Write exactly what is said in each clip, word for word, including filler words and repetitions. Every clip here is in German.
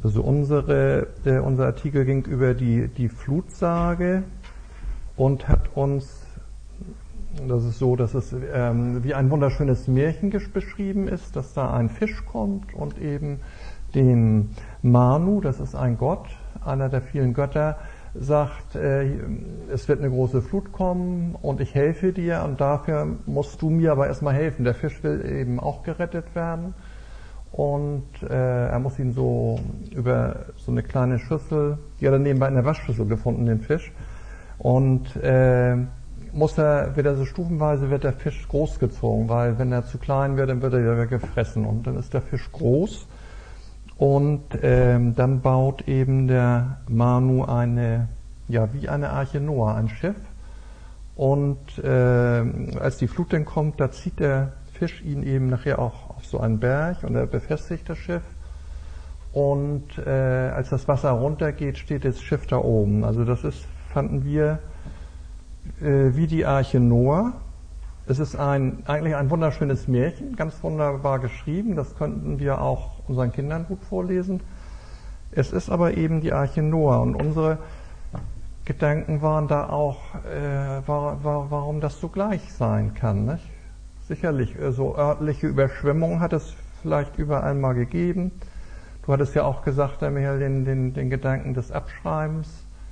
Also unsere, äh, unser Artikel ging über die, die Flutsage und hat uns, das ist so, dass es ähm, wie ein wunderschönes Märchen beschrieben ist, dass da ein Fisch kommt und eben dem Manu, das ist ein Gott, einer der vielen Götter, sagt, äh, es wird eine große Flut kommen und ich helfe dir und dafür musst du mir aber erstmal helfen. Der Fisch will eben auch gerettet werden und äh, er muss ihn so über so eine kleine Schüssel, die hat er nebenbei in der Waschschüssel gefunden, den Fisch, und äh, muss er, wird er so stufenweise wird der Fisch großgezogen, weil wenn er zu klein wird, dann wird er wieder gefressen und dann ist der Fisch groß. Und ähm, dann baut eben der Manu eine, ja wie eine Arche Noah, ein Schiff. Und äh, als die Flut dann kommt, da zieht der Fisch ihn eben nachher auch auf so einen Berg und er befestigt das Schiff. Und äh, als das Wasser runtergeht, steht das Schiff da oben. Also das ist, fanden wir, äh, wie die Arche Noah. Es ist ein, eigentlich ein wunderschönes Märchen, ganz wunderbar geschrieben. Das könnten wir auch unseren Kindern gut vorlesen. Es ist aber eben die Arche Noah und unsere Gedanken waren da auch, äh, war, war, warum das so gleich sein kann. Nicht? Sicherlich, so örtliche Überschwemmungen hat es vielleicht überall mal gegeben. Du hattest ja auch gesagt, Herr Michael, den, den, den Gedanken des Abschreibens.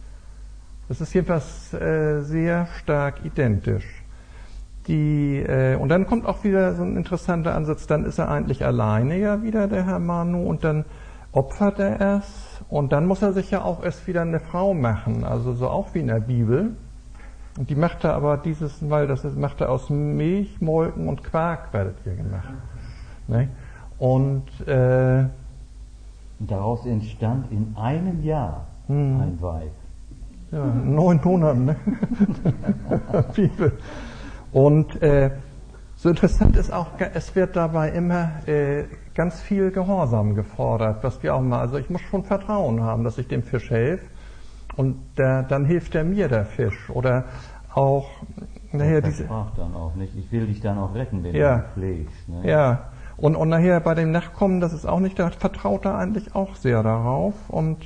Das ist jedenfalls äh, sehr stark identisch. Die, äh, und dann kommt auch wieder so ein interessanter Ansatz, dann ist er eigentlich alleine ja wieder, der Herr Manu, und dann opfert er es und dann muss er sich ja auch erst wieder eine Frau machen, also so auch wie in der Bibel. Und die macht er aber dieses, weil das ist, macht er aus Milch, Molken und Quark, werdet ihr gemacht. Ne? Und, äh, und daraus entstand in einem Jahr hm. ein Weib. Ja, neun Monaten, ne? Bibel. Und äh, so interessant ist auch, es wird dabei immer äh, ganz viel Gehorsam gefordert, was wir auch mal, also ich muss schon Vertrauen haben, dass ich dem Fisch helfe und der, dann hilft er mir, der Fisch. Oder auch nachher diese. Dann auch nicht. Ich will dich dann auch retten, wenn ja, du pflegst. Ne? Ja. Und, und nachher bei dem Nachkommen, das ist auch nicht, da vertraut er eigentlich auch sehr darauf. Und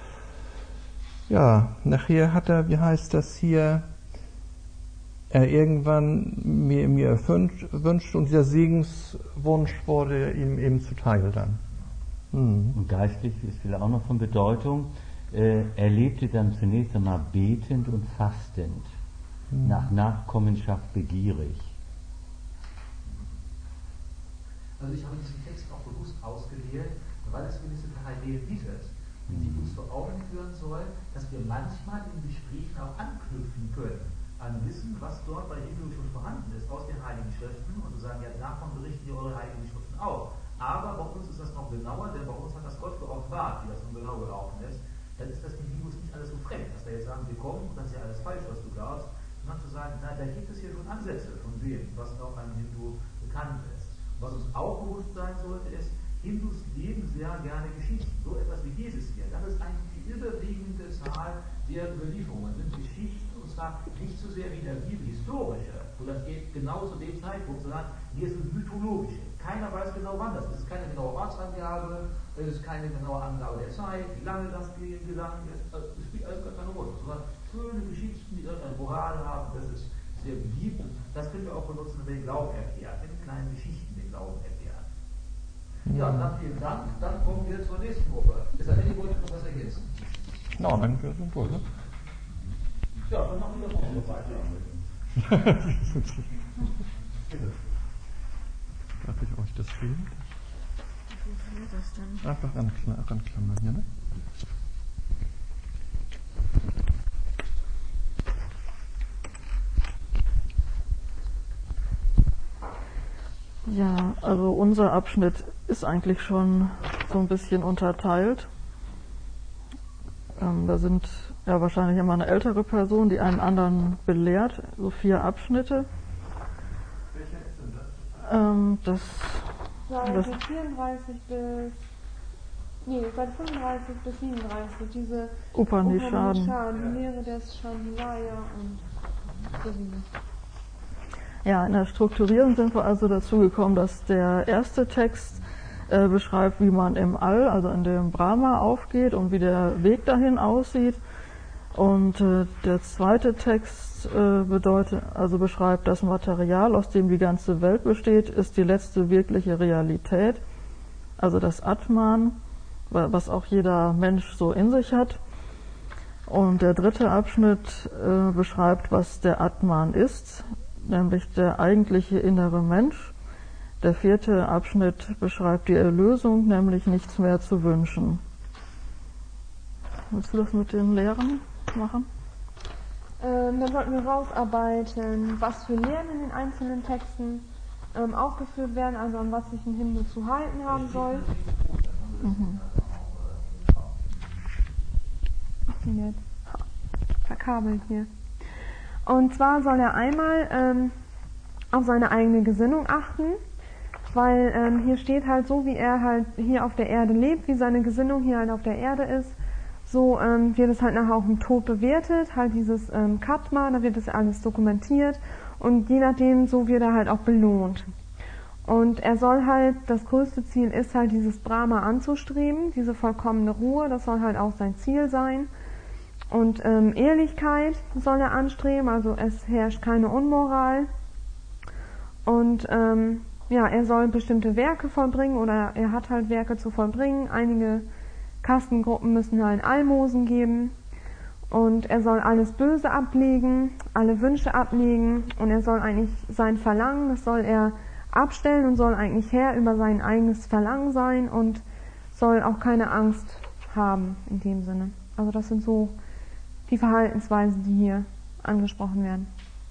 ja, nachher hat er, wie heißt das hier, er irgendwann mir, mir erwünscht wünscht und dieser Segenswunsch wurde ihm eben zuteil dann. Hm. Und geistlich ist vielleicht auch noch von Bedeutung, äh, er lebte dann zunächst einmal betend und fastend, hm. nach Nachkommenschaft begierig. Also ich habe diesen Text auch bewusst ausgewählt, weil es gewisse Parallelen bietet, die uns vor Augen führen soll, dass wir manchmal in Gesprächen auch anknüpfen können an Wissen, was dort bei Hindu schon vorhanden ist, aus den Heiligen Schriften, und zu sagen, ja, davon berichten die eure Heiligen Schriften auch. Aber bei uns ist das noch genauer, denn bei uns hat das Gott geoffenbart, wie das nun genau gelaufen ist. Dann ist das den Hindus nicht alles so fremd, dass da jetzt sagen, wir kommen und das ist ja alles falsch, was du glaubst, sondern zu sagen, na, da gibt es hier schon Ansätze von dem, was auch einem Hindu bekannt ist. Was uns auch bewusst sein sollte, ist, Hindus leben sehr gerne Geschichten. So etwas wie dieses hier. Das ist eigentlich die überwiegende Zahl der Überlieferungen, sind Geschichten, und zwar nicht so sehr wie in der Bibel historische, wo das geht genau zu dem Zeitpunkt, sondern hier ist es mythologische. Keiner weiß genau wann das ist. Es ist keine genaue Ortsangabe, es ist keine genaue Angabe der Zeit, wie lange das gegangen ist. Es spielt alles gar keine Rolle, sondern schöne Geschichten, die irgendeine Moral haben, das ist sehr beliebt. Das können wir auch benutzen, wenn wir Glauben erklären, in kleinen Geschichten den Glauben erklären. Ja, dann vielen Dank. Dann kommen wir zur nächsten Gruppe. Ist da any wollte noch was ergänzen? Na, no, dann wir sind durch, ne? Ja, dann machen wir das auch so weiter. Darf ich euch das geben? Wie funktioniert das denn? Einfach rankla- ranklammern hier, ne? Ja, also unser Abschnitt ist eigentlich schon so ein bisschen unterteilt. Ähm, da sind ja wahrscheinlich immer eine ältere Person, die einen anderen belehrt, so vier Abschnitte. Welcher ist denn das? Ähm, das, Seite das vierunddreißig bis, nee, Seite fünfunddreißig bis siebenunddreißig, diese Upanishaden. Upanishaden, die Lehre des Shamilaya und so diese. Ja, in der Strukturierung sind wir also dazu gekommen, dass der erste Text äh, beschreibt, wie man im All, also in dem Brahma, aufgeht und wie der Weg dahin aussieht. Und äh, der zweite Text äh, bedeutet, also beschreibt, das Material, aus dem die ganze Welt besteht, ist die letzte wirkliche Realität, also das Atman, was auch jeder Mensch so in sich hat. Und der dritte Abschnitt äh, beschreibt, was der Atman ist, nämlich der eigentliche innere Mensch. Der vierte Abschnitt beschreibt die Erlösung, nämlich nichts mehr zu wünschen. Willst du das mit den Lehren machen? Ähm, dann sollten wir rausarbeiten, was für Lehren in den einzelnen Texten ähm, aufgeführt werden, also an was sich ein Hindu zu halten haben soll. Mhm. Ach, wie nett. Verkabelt hier. Und zwar soll er einmal ähm, auf seine eigene Gesinnung achten, weil ähm, hier steht halt so, wie er halt hier auf der Erde lebt, wie seine Gesinnung hier halt auf der Erde ist, so ähm, wird es halt nachher auch im Tod bewertet, halt dieses ähm, Katma, da wird das alles dokumentiert und je nachdem, so wird er halt auch belohnt. Und er soll halt, das größte Ziel ist halt dieses Brahma anzustreben, diese vollkommene Ruhe, das soll halt auch sein Ziel sein. Und ähm, Ehrlichkeit soll er anstreben, also es herrscht keine Unmoral. Und ähm, ja, er soll bestimmte Werke vollbringen oder er hat halt Werke zu vollbringen. Einige Kastengruppen müssen halt Almosen geben. Und er soll alles Böse ablegen, alle Wünsche ablegen. Und er soll eigentlich sein Verlangen, das soll er abstellen und soll eigentlich Herr über sein eigenes Verlangen sein und soll auch keine Angst haben in dem Sinne. Also das sind so die Verhaltensweisen, die hier angesprochen werden.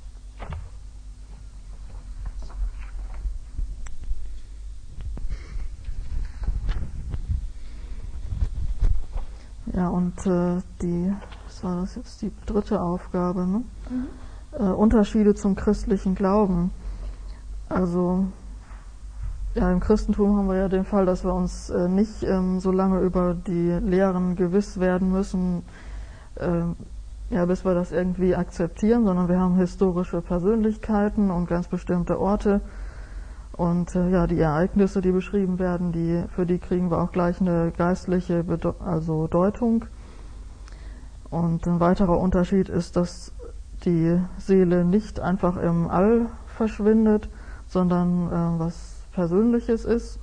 Ja, und äh, die, was war das jetzt, die dritte Aufgabe, ne? Mhm. Äh, Unterschiede zum christlichen Glauben. Also, ja, im Christentum haben wir ja den Fall, dass wir uns äh, nicht ähm, so lange über die Lehren gewiss werden müssen, äh, ja, bis wir das irgendwie akzeptieren, sondern wir haben historische Persönlichkeiten und ganz bestimmte Orte. Und äh, ja, die Ereignisse, die beschrieben werden, die, für die kriegen wir auch gleich eine geistliche Bedeu- also Deutung. Und ein weiterer Unterschied ist, dass die Seele nicht einfach im All verschwindet, sondern äh, was Persönliches ist.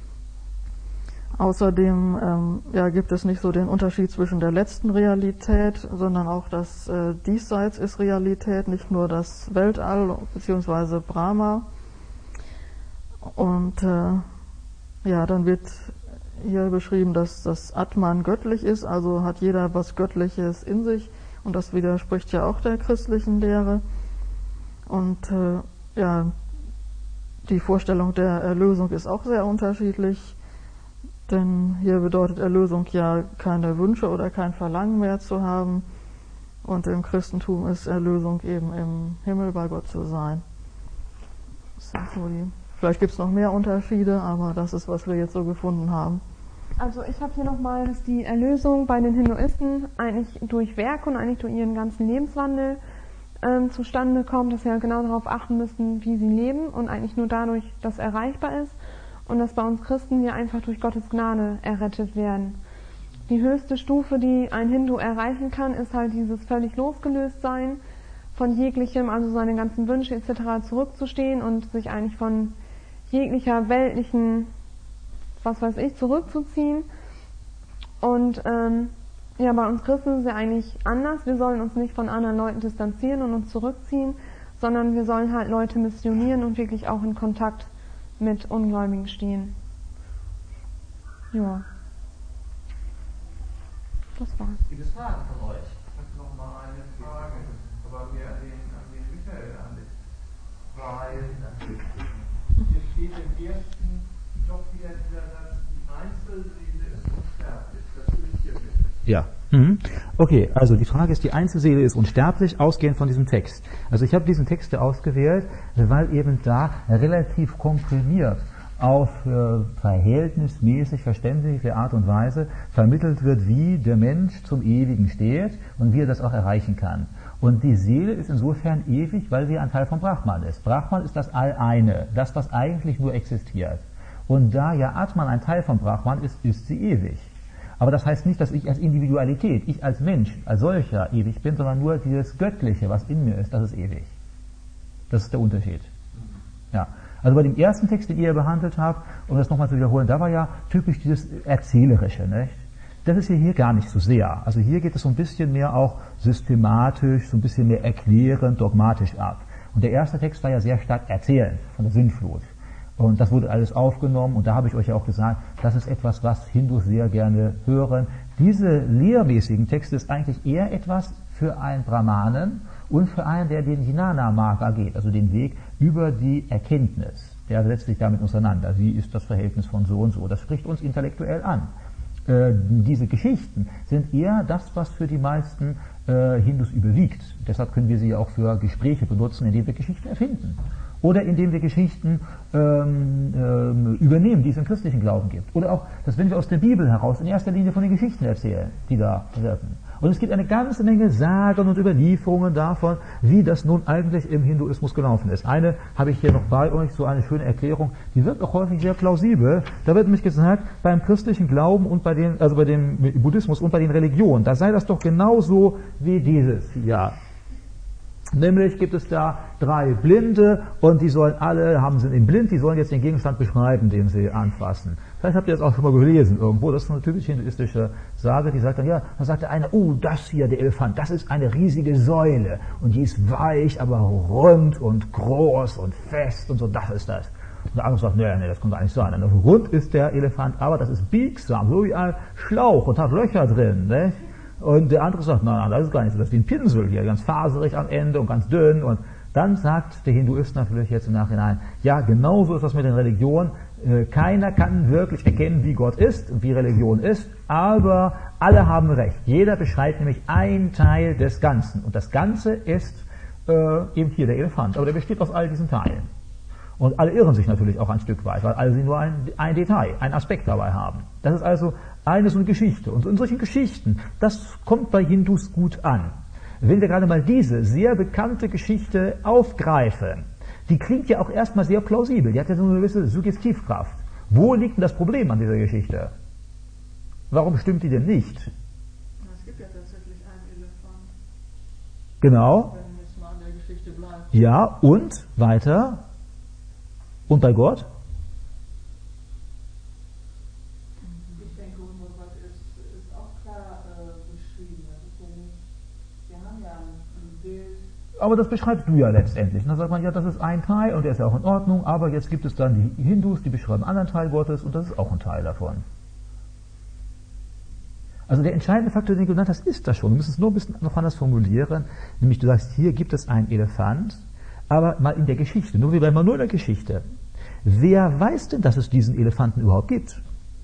Außerdem ähm, ja, gibt es nicht so den Unterschied zwischen der letzten Realität, sondern auch das äh, Diesseits ist Realität, nicht nur das Weltall bzw. Brahma. Und äh, ja, dann wird hier beschrieben, dass das Atman göttlich ist, also hat jeder was Göttliches in sich und das widerspricht ja auch der christlichen Lehre. Und äh, ja, die Vorstellung der Erlösung ist auch sehr unterschiedlich, denn hier bedeutet Erlösung ja keine Wünsche oder kein Verlangen mehr zu haben und im Christentum ist Erlösung eben im Himmel bei Gott zu sein. Das sind so die Vielleicht gibt es noch mehr Unterschiede, aber das ist, was wir jetzt so gefunden haben. Also ich habe hier nochmal, dass die Erlösung bei den Hinduisten eigentlich durch Werk und eigentlich durch ihren ganzen Lebenswandel ähm, zustande kommt, dass sie halt genau darauf achten müssen, wie sie leben und eigentlich nur dadurch das erreichbar ist und dass bei uns Christen wir einfach durch Gottes Gnade errettet werden. Die höchste Stufe, die ein Hindu erreichen kann, ist halt dieses völlig Losgelöstsein von jeglichem, also seine ganzen Wünsche et cetera zurückzustehen und sich eigentlich von jeglicher weltlichen, was weiß ich, zurückzuziehen. Und ähm, ja, bei uns Christen ist es ja eigentlich anders. Wir sollen uns nicht von anderen Leuten distanzieren und uns zurückziehen, sondern wir sollen halt Leute missionieren und wirklich auch in Kontakt mit Ungläubigen stehen. Ja. Das war's. Gibt es Fragen von euch? Ich habe noch mal eine Frage, aber mehr an den, an den Michael an den, weil hier steht im ersten doch wieder dieser Satz, die Einzelseele ist unsterblich. Das will ich hier bitte. Ja. Mhm. Okay, also die Frage ist, die Einzelseele ist unsterblich, ausgehend von diesem Text. Also ich habe diesen Text hier ausgewählt, weil eben da relativ komprimiert auf äh, verhältnismäßig verständliche Art und Weise vermittelt wird, wie der Mensch zum Ewigen steht und wie er das auch erreichen kann. Und die Seele ist insofern ewig, weil sie ein Teil von Brahman ist. Brahman ist das All-Eine, das, was eigentlich nur existiert. Und da ja Atman ein Teil von Brahman ist, ist sie ewig. Aber das heißt nicht, dass ich als Individualität, ich als Mensch, als solcher ewig bin, sondern nur dieses Göttliche, was in mir ist, das ist ewig. Das ist der Unterschied. Ja. Also bei dem ersten Text, den ihr behandelt habt, um das nochmal zu wiederholen, da war ja typisch dieses Erzählerische, nicht? Das ist ja hier gar nicht so sehr. Also hier geht es so ein bisschen mehr auch systematisch, so ein bisschen mehr erklärend, dogmatisch ab. Und der erste Text war ja sehr stark erzählend von der Sintflut. Und das wurde alles aufgenommen und da habe ich euch ja auch gesagt, das ist etwas, was Hindus sehr gerne hören. Diese lehrmäßigen Texte ist eigentlich eher etwas für einen Brahmanen und für einen, der den Jnana-Marga geht, also den Weg über die Erkenntnis. Der setzt sich damit auseinander. Wie ist das Verhältnis von so und so? Das spricht uns intellektuell an. Äh, diese Geschichten sind eher das, was für die meisten äh, Hindus überwiegt. Deshalb können wir sie auch für Gespräche benutzen, indem wir Geschichten erfinden. Oder indem wir Geschichten ähm, ähm, übernehmen, die es im christlichen Glauben gibt. Oder auch, dass wenn wir aus der Bibel heraus in erster Linie von den Geschichten erzählen, die da wirken. Und es gibt eine ganze Menge Sagen und Überlieferungen davon, wie das nun eigentlich im Hinduismus gelaufen ist. Eine habe ich hier noch bei euch, so eine schöne Erklärung, die wird auch häufig sehr plausibel. Da wird nämlich gesagt, beim christlichen Glauben und bei den, also bei dem Buddhismus und bei den Religionen, da sei das doch genauso wie dieses hier. Nämlich gibt es da drei Blinde und die sollen alle, haben sind blind, die sollen jetzt den Gegenstand beschreiben, den sie anfassen. Vielleicht habt ihr das auch schon mal gelesen irgendwo, das ist eine typisch hinduistische Sage, die sagt dann, ja, dann sagt der eine, oh, das hier, der Elefant, das ist eine riesige Säule und die ist weich, aber rund und groß und fest und so, das ist das. Und der andere sagt, nee, nee, das kann gar nicht sein. Also rund ist der Elefant, aber das ist biegsam, so wie ein Schlauch und hat Löcher drin, ne? Und der andere sagt, nein, nein, das ist gar nicht so, das ist wie ein Pinsel hier, ganz faserig am Ende und ganz dünn. Und dann sagt der Hinduist natürlich jetzt im Nachhinein, ja, genauso ist das mit den Religionen. Keiner kann wirklich erkennen, wie Gott ist und wie Religion ist, aber alle haben recht. Jeder beschreibt nämlich einen Teil des Ganzen. Und das Ganze ist äh, eben hier der Elefant, aber der besteht aus all diesen Teilen. Und alle irren sich natürlich auch ein Stück weit, weil alle sie nur ein, ein Detail, einen Aspekt dabei haben. Das ist also eine so eine Geschichte. Und in solchen Geschichten, das kommt bei Hindus gut an. Wenn wir gerade mal diese sehr bekannte Geschichte aufgreifen, die klingt ja auch erstmal sehr plausibel, die hat ja so eine gewisse Suggestivkraft. Wo liegt denn das Problem an dieser Geschichte? Warum stimmt die denn nicht? Es gibt ja tatsächlich einen Elefant. Genau. Wenn jetzt mal an der Geschichte bleibt. Ja, und weiter? Und bei Gott? Ich denke, unser Gott ist, ist auch klar äh, beschrieben. Das ist ja nicht, wir haben ja ein Bild. Aber das beschreibst du ja letztendlich. Da sagt man, ja, das ist ein Teil und der ist ja auch in Ordnung, aber jetzt gibt es dann die Hindus, die beschreiben einen anderen Teil Gottes und das ist auch ein Teil davon. Also der entscheidende Faktor, den du genannt hast, ist das schon. Wir müssen es nur ein bisschen noch anders formulieren. Nämlich du sagst, hier gibt es einen Elefant, aber mal in der Geschichte, nur wie bei mal nur in der Geschichte. Wer weiß denn, dass es diesen Elefanten überhaupt gibt?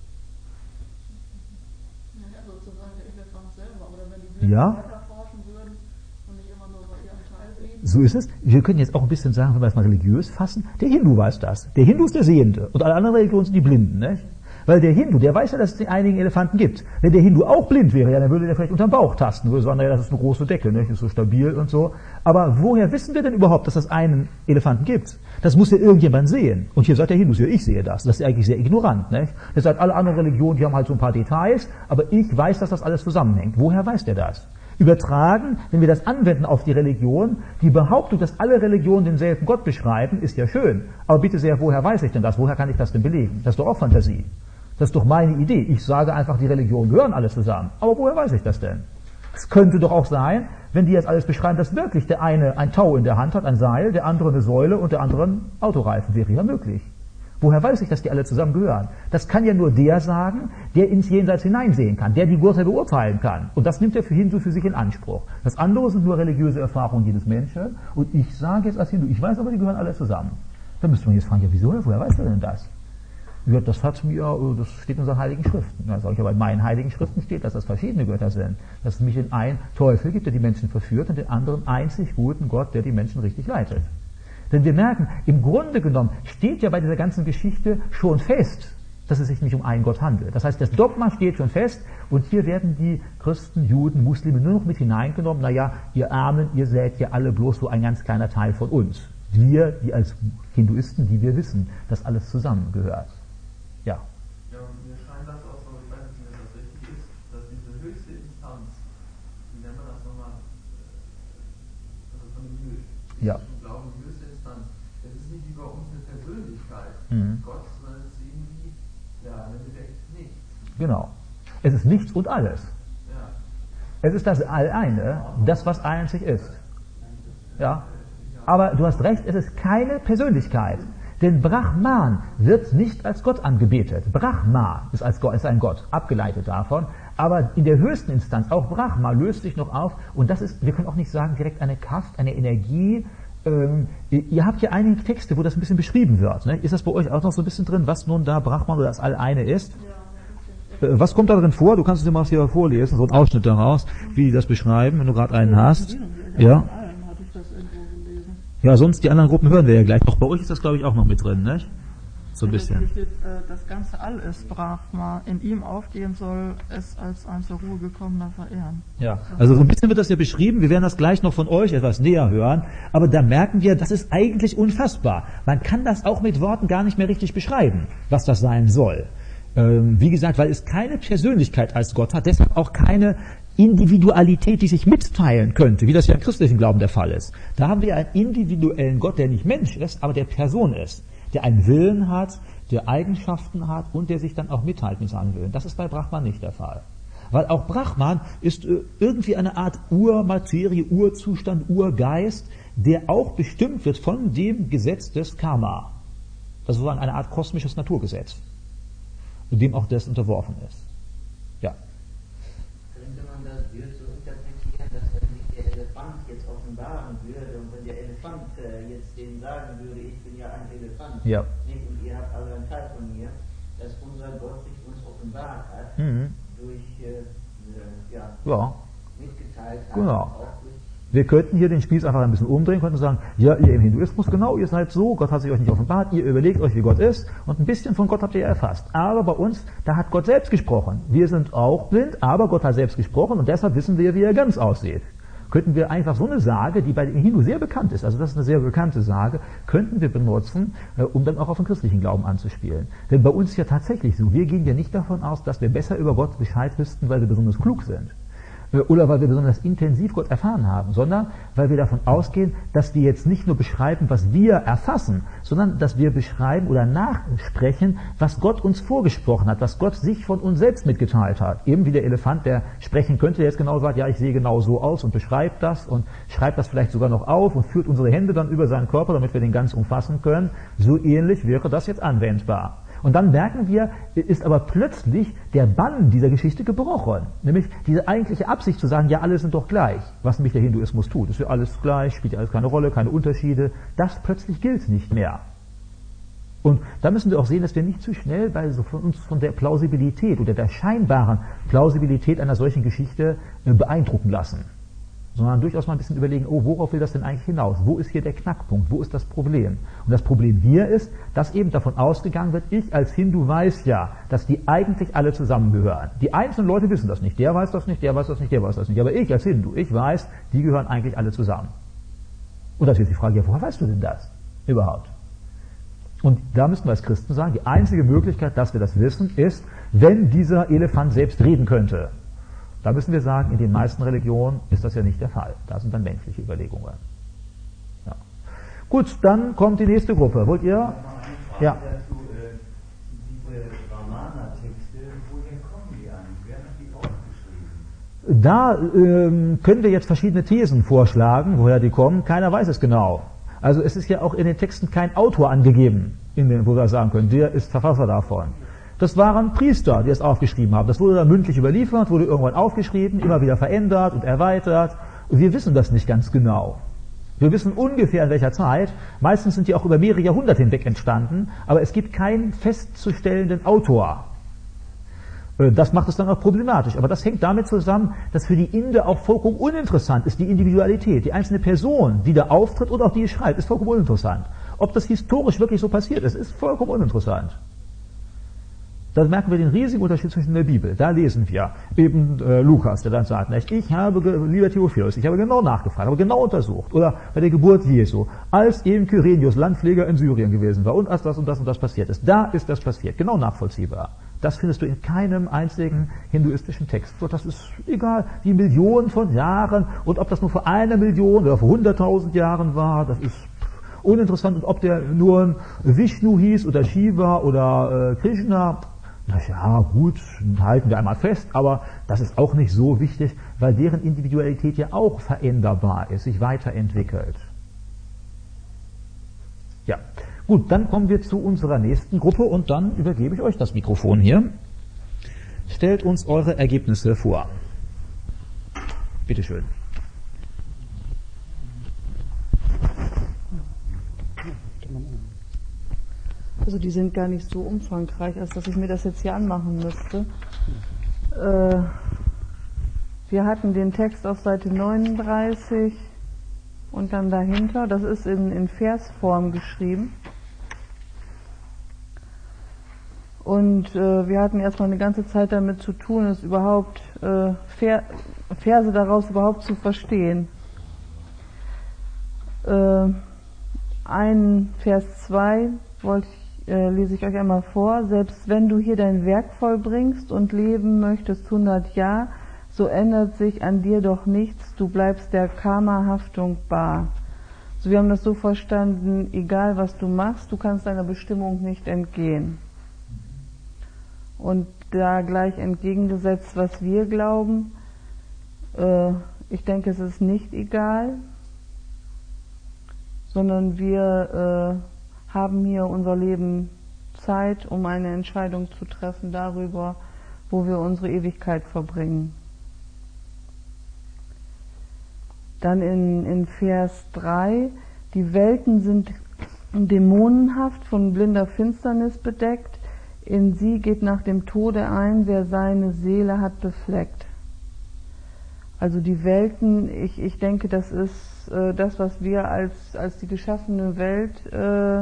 Ja, sozusagen der Elefant selber. Oder wenn die Blinden Ja. weiter forschen würden und nicht immer nur bei ihrem Teil sehen. So ist es. Wir können jetzt auch ein bisschen sagen, wenn wir es mal religiös fassen, der Hindu weiß das. Der Hindu ist der Sehende und alle anderen Religionen sind die Blinden, nicht? Weil der Hindu, der weiß ja, dass es die einigen Elefanten gibt. Wenn der Hindu auch blind wäre, ja, dann würde der vielleicht unterm Bauch tasten, würde sagen, naja, das ist eine große Decke, nicht? Ist so stabil und so. Aber woher wissen wir denn überhaupt, dass es einen Elefanten gibt? Das muss ja irgendjemand sehen. Und hier sagt der Hindu, ja, ich sehe das. Das ist eigentlich sehr ignorant, nicht? Das sagt, alle anderen Religionen, die haben halt so ein paar Details, aber ich weiß, dass das alles zusammenhängt. Woher weiß der das? Übertragen, wenn wir das anwenden auf die Religion, die Behauptung, dass alle Religionen denselben Gott beschreiben, ist ja schön. Aber bitte sehr, woher weiß ich denn das? Woher kann ich das denn belegen? Das ist doch auch Fantasie. Das ist doch meine Idee. Ich sage einfach, die Religionen gehören alle zusammen. Aber woher weiß ich das denn? Es könnte doch auch sein, wenn die jetzt alles beschreiben, dass wirklich der eine ein Tau in der Hand hat, ein Seil, der andere eine Säule und der andere ein Autoreifen. Wäre ja möglich. Woher weiß ich, dass die alle zusammen gehören? Das kann ja nur der sagen, der ins Jenseits hineinsehen kann, der die Gurte beurteilen kann. Und das nimmt er für Hindu für sich in Anspruch. Das andere sind nur religiöse Erfahrungen jedes Menschen. Und ich sage jetzt als Hindu, ich weiß aber, die gehören alle zusammen. Da müsste man jetzt fragen, ja wieso, woher weiß er denn das? Ja, das hat mir, das steht in unseren Heiligen Schriften. Da sage ich, aber in meinen Heiligen Schriften steht, dass das verschiedene Götter sind. Dass es nämlich den einen Teufel gibt, der die Menschen verführt, und den anderen einzig guten Gott, der die Menschen richtig leitet. Denn wir merken, im Grunde genommen steht ja bei dieser ganzen Geschichte schon fest, dass es sich nicht um einen Gott handelt. Das heißt, das Dogma steht schon fest und hier werden die Christen, Juden, Muslime nur noch mit hineingenommen. Naja, ihr Armen, ihr seid ja alle bloß so ein ganz kleiner Teil von uns. Wir, die als Hinduisten, die wir wissen, dass alles zusammengehört. Ja. Glauben in höchster Instanz. Es ist nicht wie bei uns eine Persönlichkeit, Mhm. Gott, sondern es ist irgendwie, ja, im Endeffekt nichts. Genau. Es ist nichts und alles. Ja. Es ist das Alleine, das, was einzig ist. Ja? Aber du hast recht, es ist keine Persönlichkeit. Denn Brahman wird nicht als Gott angebetet. Brahma ist, als Gott, ist ein Gott, abgeleitet davon. Aber in der höchsten Instanz, auch Brahma löst sich noch auf. Und das ist, wir können auch nicht sagen, direkt eine Kraft, eine Energie. Ähm, ihr habt hier einige Texte, wo das ein bisschen beschrieben wird. Ne? Ist das bei euch auch noch so ein bisschen drin, was nun da Brahman oder das Alleine ist? Äh, was kommt da drin vor? Du kannst es dir mal hier vorlesen, so ein Ausschnitt daraus, wie die das beschreiben, wenn du gerade einen hast. Ja. Ja, sonst die anderen Gruppen hören wir ja gleich. Doch bei euch ist das, glaube ich, auch noch mit drin, nicht? So ein bisschen. Das ganze All ist Brahma. In ihm aufgehen soll es als ein zur Ruhe gekommener verehren. Ja, also so ein bisschen wird das ja beschrieben. Wir werden das gleich noch von euch etwas näher hören. Aber da merken wir, das ist eigentlich unfassbar. Man kann das auch mit Worten gar nicht mehr richtig beschreiben, was das sein soll. Ähm, wie gesagt, weil es keine Persönlichkeit als Gott hat, deshalb auch keine Individualität, die sich mitteilen könnte, wie das ja im christlichen Glauben der Fall ist. Da haben wir einen individuellen Gott, der nicht Mensch ist, aber der Person ist, der einen Willen hat, der Eigenschaften hat und der sich dann auch mitteilt mit seinem Willen. Das ist bei Brahman nicht der Fall. Weil auch Brahman ist irgendwie eine Art Urmaterie, Urzustand, Urgeist, der auch bestimmt wird von dem Gesetz des Karma. Das ist sozusagen eine Art kosmisches Naturgesetz, dem auch das unterworfen ist. Ja. Könnte man das Bild so interpretieren, dass wenn sich der Elefant jetzt offenbaren würde und wenn der Elefant äh, jetzt denen sagen würde, ich bin ja ein Elefant, Ja. nicht, und ihr habt alle einen Teil von mir, dass unser Gott sich uns offenbart hat, Mhm. durch, äh, äh, ja, Ja. mitgeteilt hat, Genau. auch durch Wir könnten hier den Spieß einfach ein bisschen umdrehen, könnten sagen, ja, ihr im Hinduismus, genau, ihr seid so, Gott hat sich euch nicht offenbart, ihr überlegt euch, wie Gott ist, und ein bisschen von Gott habt ihr erfasst. Aber bei uns, da hat Gott selbst gesprochen. Wir sind auch blind, aber Gott hat selbst gesprochen, und deshalb wissen wir, wie er ganz aussieht. Könnten wir einfach so eine Sage, die bei den Hindu sehr bekannt ist, also das ist eine sehr bekannte Sage, könnten wir benutzen, äh, um dann auch auf den christlichen Glauben anzuspielen. Denn bei uns ist ja tatsächlich so, wir gehen ja nicht davon aus, dass wir besser über Gott Bescheid wüssten, weil wir besonders klug sind. Oder weil wir besonders intensiv Gott erfahren haben, sondern weil wir davon ausgehen, dass wir jetzt nicht nur beschreiben, was wir erfassen, sondern dass wir beschreiben oder nachsprechen, was Gott uns vorgesprochen hat, was Gott sich von uns selbst mitgeteilt hat. Eben wie der Elefant, der sprechen könnte, der jetzt genau sagt, ja, ich sehe genau so aus und beschreibt das und schreibt das vielleicht sogar noch auf und führt unsere Hände dann über seinen Körper, damit wir den ganz umfassen können. So ähnlich wäre das jetzt anwendbar. Und dann merken wir, ist aber plötzlich der Bann dieser Geschichte gebrochen. Nämlich diese eigentliche Absicht zu sagen, ja, alle sind doch gleich, was nämlich der Hinduismus tut. Ist ja alles gleich, spielt ja alles keine Rolle, keine Unterschiede. Das plötzlich gilt nicht mehr. Und da müssen wir auch sehen, dass wir nicht zu schnell bei so von uns von der Plausibilität oder der scheinbaren Plausibilität einer solchen Geschichte beeindrucken lassen. Sondern durchaus mal ein bisschen überlegen, oh, worauf will das denn eigentlich hinaus? Wo ist hier der Knackpunkt? Wo ist das Problem? Und das Problem hier ist, dass eben davon ausgegangen wird, ich als Hindu weiß ja, dass die eigentlich alle zusammengehören. Die einzelnen Leute wissen das nicht. Der weiß das nicht, der weiß das nicht, der weiß das nicht. Aber ich als Hindu, ich weiß, die gehören eigentlich alle zusammen. Und da ist jetzt die Frage, ja, woher weißt du denn das überhaupt? Und da müssen wir als Christen sagen, die einzige Möglichkeit, dass wir das wissen, ist, wenn dieser Elefant selbst reden könnte. Da müssen wir sagen, in den meisten Religionen ist das ja nicht der Fall. Da sind dann menschliche Überlegungen. Ja. Gut, dann kommt die nächste Gruppe. Wollt ihr? Ja. Dazu, äh, diese Brahmana-Texte, woher kommen die eigentlich? Wer hat die aufgeschrieben? Da ähm, können wir jetzt verschiedene Thesen vorschlagen, woher die kommen. Keiner weiß es genau. Also es ist ja auch in den Texten kein Autor angegeben, in den, wo wir sagen können, der ist Verfasser davon. Das waren Priester, die es aufgeschrieben haben. Das wurde dann mündlich überliefert, wurde irgendwann aufgeschrieben, immer wieder verändert und erweitert. Und wir wissen das nicht ganz genau. Wir wissen ungefähr in welcher Zeit. Meistens sind die auch über mehrere Jahrhunderte hinweg entstanden, aber es gibt keinen festzustellenden Autor. Das macht es dann auch problematisch. Aber das hängt damit zusammen, dass für die Inder auch vollkommen uninteressant ist, die Individualität. Die einzelne Person, die da auftritt und auch die es schreibt, ist vollkommen uninteressant. Ob das historisch wirklich so passiert ist, ist vollkommen uninteressant. Da merken wir den riesigen Unterschied zwischen der Bibel. Da lesen wir eben äh, Lukas, der dann sagt, nicht, ich habe, lieber Theophilus, ich habe genau nachgefragt, habe genau untersucht. Oder bei der Geburt Jesu, als eben Kyrenius Landpfleger in Syrien gewesen war und als das und das und das passiert ist. Da ist das passiert, genau nachvollziehbar. Das findest du in keinem einzigen hinduistischen Text. So, das ist egal, die Millionen von Jahren und ob das nur vor einer Million oder vor hunderttausend Jahren war, das ist uninteressant. Und ob der nur Vishnu hieß oder Shiva oder äh, Krishna, na ja, gut, halten wir einmal fest, aber das ist auch nicht so wichtig, weil deren Individualität ja auch veränderbar ist, sich weiterentwickelt. Ja, gut, dann kommen wir zu unserer nächsten Gruppe und dann übergebe ich euch das Mikrofon hier. Stellt uns eure Ergebnisse vor. Bitte schön. Also die sind gar nicht so umfangreich, als dass ich mir das jetzt hier anmachen müsste. Äh, wir hatten den Text auf Seite neununddreißig und dann dahinter, das ist in, in Versform geschrieben. Und äh, wir hatten erstmal eine ganze Zeit damit zu tun, es überhaupt, äh, Ver, Verse daraus überhaupt zu verstehen. Äh, ein Vers zwei wollte ich, äh, lese ich euch einmal vor. Selbst wenn du hier dein Werk vollbringst und leben möchtest hundert Jahre, so ändert sich an dir doch nichts, du bleibst der Karma-Haftung bar. Also wir haben das so verstanden, egal was du machst, du kannst deiner Bestimmung nicht entgehen. Und da gleich entgegengesetzt, was wir glauben, äh, ich denke, es ist nicht egal, sondern wir äh, haben hier unser Leben Zeit, um eine Entscheidung zu treffen darüber, wo wir unsere Ewigkeit verbringen. Dann in, in Vers drei, die Welten sind dämonenhaft, von blinder Finsternis bedeckt, in sie geht nach dem Tode ein, wer seine Seele hat befleckt. Also die Welten, ich, ich denke, das ist äh, das, was wir als, als die geschaffene Welt äh,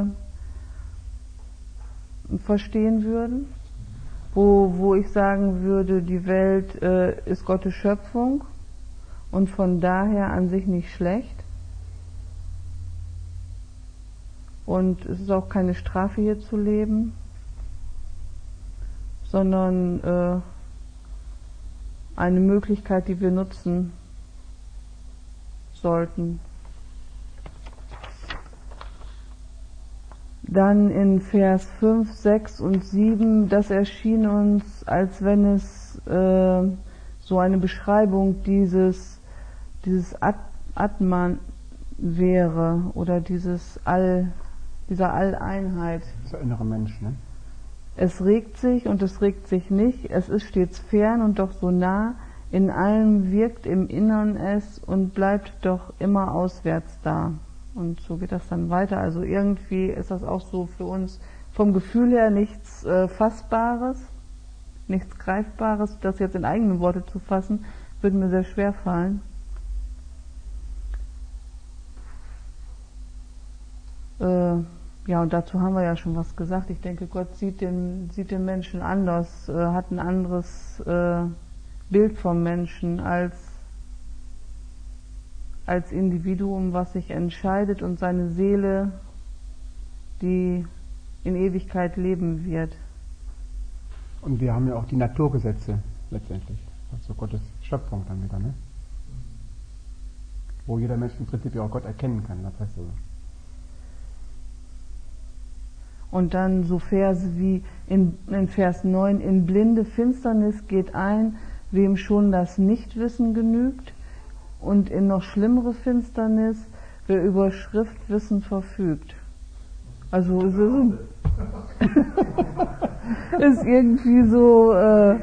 verstehen würden, wo, wo ich sagen würde, die Welt äh, ist Gottes Schöpfung und von daher an sich nicht schlecht. Und es ist auch keine Strafe, hier zu leben, sondern äh, eine Möglichkeit, die wir nutzen sollten. Dann in Vers fünf, sechs und sieben, das erschien uns, als wenn es äh, so eine Beschreibung dieses, dieses At Atman wäre oder dieses All, dieser Alleinheit. Dieser innere Mensch, ne? Es regt sich und es regt sich nicht, es ist stets fern und doch so nah, in allem wirkt im Innern es und bleibt doch immer auswärts da. Und so geht das dann weiter. Also irgendwie ist das auch so für uns vom Gefühl her nichts äh, Fassbares, nichts Greifbares. Das jetzt in eigene Worte zu fassen, würde mir sehr schwer fallen. Äh, Ja, und dazu haben wir ja schon was gesagt. Ich denke, Gott sieht den, sieht den Menschen anders, äh, hat ein anderes äh, Bild vom Menschen als, als Individuum, was sich entscheidet und seine Seele, die in Ewigkeit leben wird. Und wir haben ja auch die Naturgesetze letztendlich, also Gottes Schöpfung dann wieder, ne? Wo jeder Mensch im Prinzip ja auch Gott erkennen kann, das heißt so. Und dann so Verse wie in, in Vers neun, in blinde Finsternis geht ein, wem schon das Nichtwissen genügt, und in noch schlimmere Finsternis, wer über Schriftwissen verfügt. Also es ist, ist irgendwie so, äh,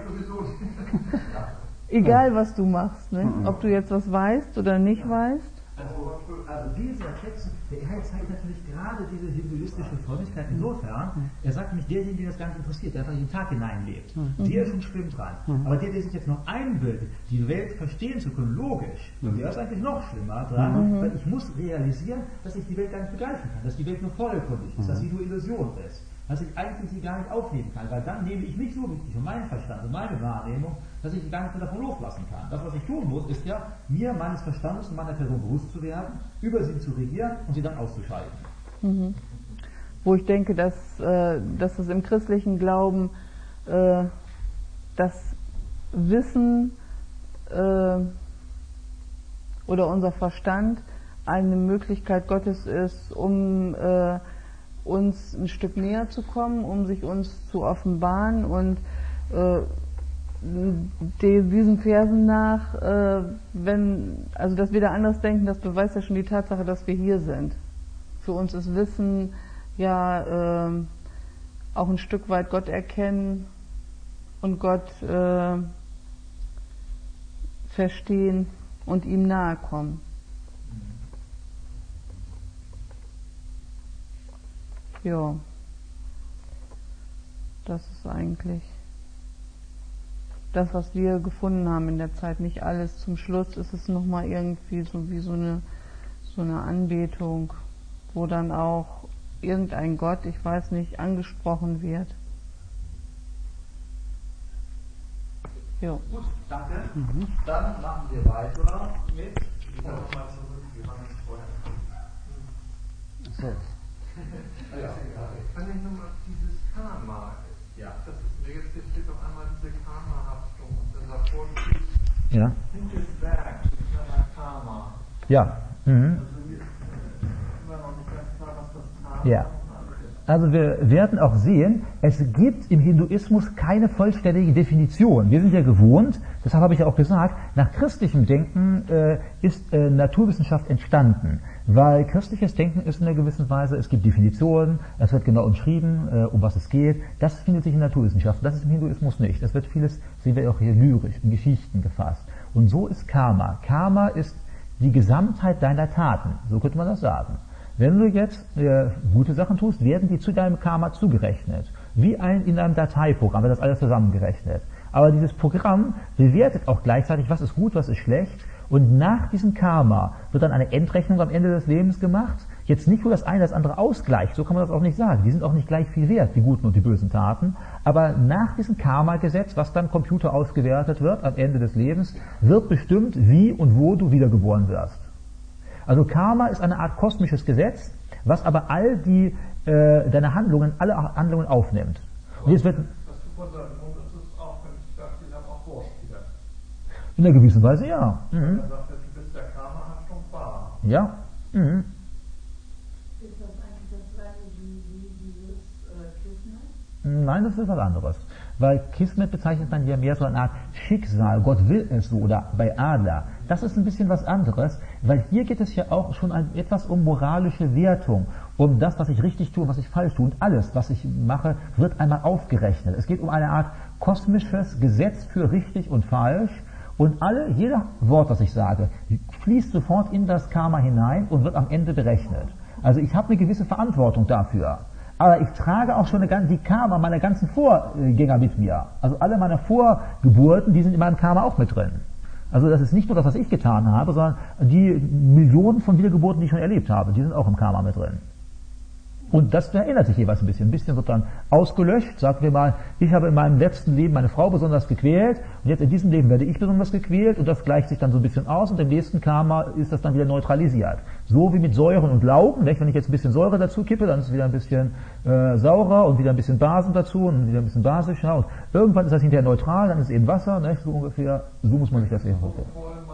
egal was du machst, ne? Ob du jetzt was weißt oder nicht weißt. Also, also dieser Text, der zeigt natürlich gerade diese hinduistische Frömmigkeit insofern, er sagt nämlich derjenige, der das gar nicht interessiert, der einfach in den Tag hineinlebt, mhm. der ist schon schlimm dran. Mhm. Aber der, der sich jetzt noch einbildet, die Welt verstehen zu können, logisch, mhm. der ist eigentlich noch schlimmer dran, mhm. weil ich muss realisieren, dass ich die Welt gar nicht begreifen kann, dass die Welt nur vollkundig ist, mhm. dass sie nur Illusion ist, dass ich eigentlich sie gar nicht aufnehmen kann, weil dann nehme ich mich so wichtig und meinen Verstand und meine Wahrnehmung, dass ich gar nicht mehr davon loslassen kann. Das, was ich tun muss, ist ja, mir meines Verstandes und meiner Person bewusst zu werden, über sie zu regieren und sie dann auszuschalten. Mhm. Wo ich denke, dass, äh, dass es im christlichen Glauben äh, das Wissen äh, oder unser Verstand eine Möglichkeit Gottes ist, um äh, uns ein Stück näher zu kommen, um sich uns zu offenbaren und äh, die, diesen Versen nach, äh, wenn, also dass wir da anders denken, das beweist ja schon die Tatsache, dass wir hier sind. Für uns ist Wissen ja äh, auch ein Stück weit Gott erkennen und Gott äh, verstehen und ihm nahe kommen. Ja, das ist eigentlich das, was wir gefunden haben in der Zeit. Nicht alles. Zum Schluss ist es nochmal irgendwie so wie so eine, so eine Anbetung, wo dann auch irgendein Gott, ich weiß nicht, angesprochen wird. Jo. Gut, danke. Mhm. Dann machen wir weiter mit. Ich sage mal zurück, wir haben es vorher. So. Ja, kann ich nochmal dieses Karma, ja, das ist mir jetzt, hier steht noch einmal diese Karma-Haftung und dann davor steht, ja. Gutes Werk, das Karma. Ja. Mhm. Also mir ist immer noch nicht ganz klar, was das Karma Ja. Also wir werden auch sehen, es gibt im Hinduismus keine vollständige Definition. Wir sind ja gewohnt, deshalb habe ich ja auch gesagt, nach christlichem Denken äh, ist äh, Naturwissenschaft entstanden. Weil christliches Denken ist in einer gewissen Weise, es gibt Definitionen, es wird genau umschrieben, äh, um was es geht. Das findet sich in Naturwissenschaften, das ist im Hinduismus nicht. Es wird vieles, sehen wir auch hier lyrisch, in Geschichten gefasst. Und so ist Karma. Karma ist die Gesamtheit deiner Taten, so könnte man das sagen. Wenn du jetzt äh, gute Sachen tust, werden die zu deinem Karma zugerechnet. Wie ein in einem Dateiprogramm wird das alles zusammengerechnet. Aber dieses Programm bewertet auch gleichzeitig, was ist gut, was ist schlecht. Und nach diesem Karma wird dann eine Endrechnung am Ende des Lebens gemacht. Jetzt nicht, wo das eine das andere ausgleicht, so kann man das auch nicht sagen. Die sind auch nicht gleich viel wert, die guten und die bösen Taten. Aber nach diesem Karma-Gesetz, was dann Computer ausgewertet wird am Ende des Lebens, wird bestimmt, wie und wo du wiedergeboren wirst. Also Karma ist eine Art kosmisches Gesetz, was aber all die äh, deine Handlungen, alle Handlungen aufnimmt. Und jetzt wird in einer gewissen Weise ja. Mhm. Er sagt, du bist der Karma-Haftung bar. Ja. Mhm. Ist das eigentlich das gleiche wie, wie dieses äh, Kismet? Nein, das ist was anderes. Weil Kismet bezeichnet man ja mehr so eine Art Schicksal, Gott will es so, oder bei Adler. Das ist ein bisschen was anderes, weil hier geht es ja auch schon ein, etwas um moralische Wertung, um das, was ich richtig tue und was ich falsch tue. Und alles, was ich mache, wird einmal aufgerechnet. Es geht um eine Art kosmisches Gesetz für richtig und falsch. Und alle, jeder Wort, das ich sage, fließt sofort in das Karma hinein und wird am Ende berechnet. Also ich habe eine gewisse Verantwortung dafür. Aber ich trage auch schon eine, die Karma meiner ganzen Vorgänger mit mir. Also alle meine Vorgeburten, die sind in meinem Karma auch mit drin. Also das ist nicht nur das, was ich getan habe, sondern die Millionen von Wiedergeburten, die ich schon erlebt habe, die sind auch im Karma mit drin. Und das verändert sich jeweils ein bisschen. Ein bisschen wird dann ausgelöscht. Sagen wir mal, ich habe in meinem letzten Leben meine Frau besonders gequält und jetzt in diesem Leben werde ich besonders gequält und das gleicht sich dann so ein bisschen aus und im nächsten Karma ist das dann wieder neutralisiert. So wie mit Säuren und Laugen. Nicht? Wenn ich jetzt ein bisschen Säure dazu kippe, dann ist es wieder ein bisschen äh, saurer und wieder ein bisschen Basen dazu und wieder ein bisschen basischer. Und irgendwann ist das hinterher neutral, dann ist es eben Wasser. Nicht? So ungefähr, so muss man sich das eben vorstellen.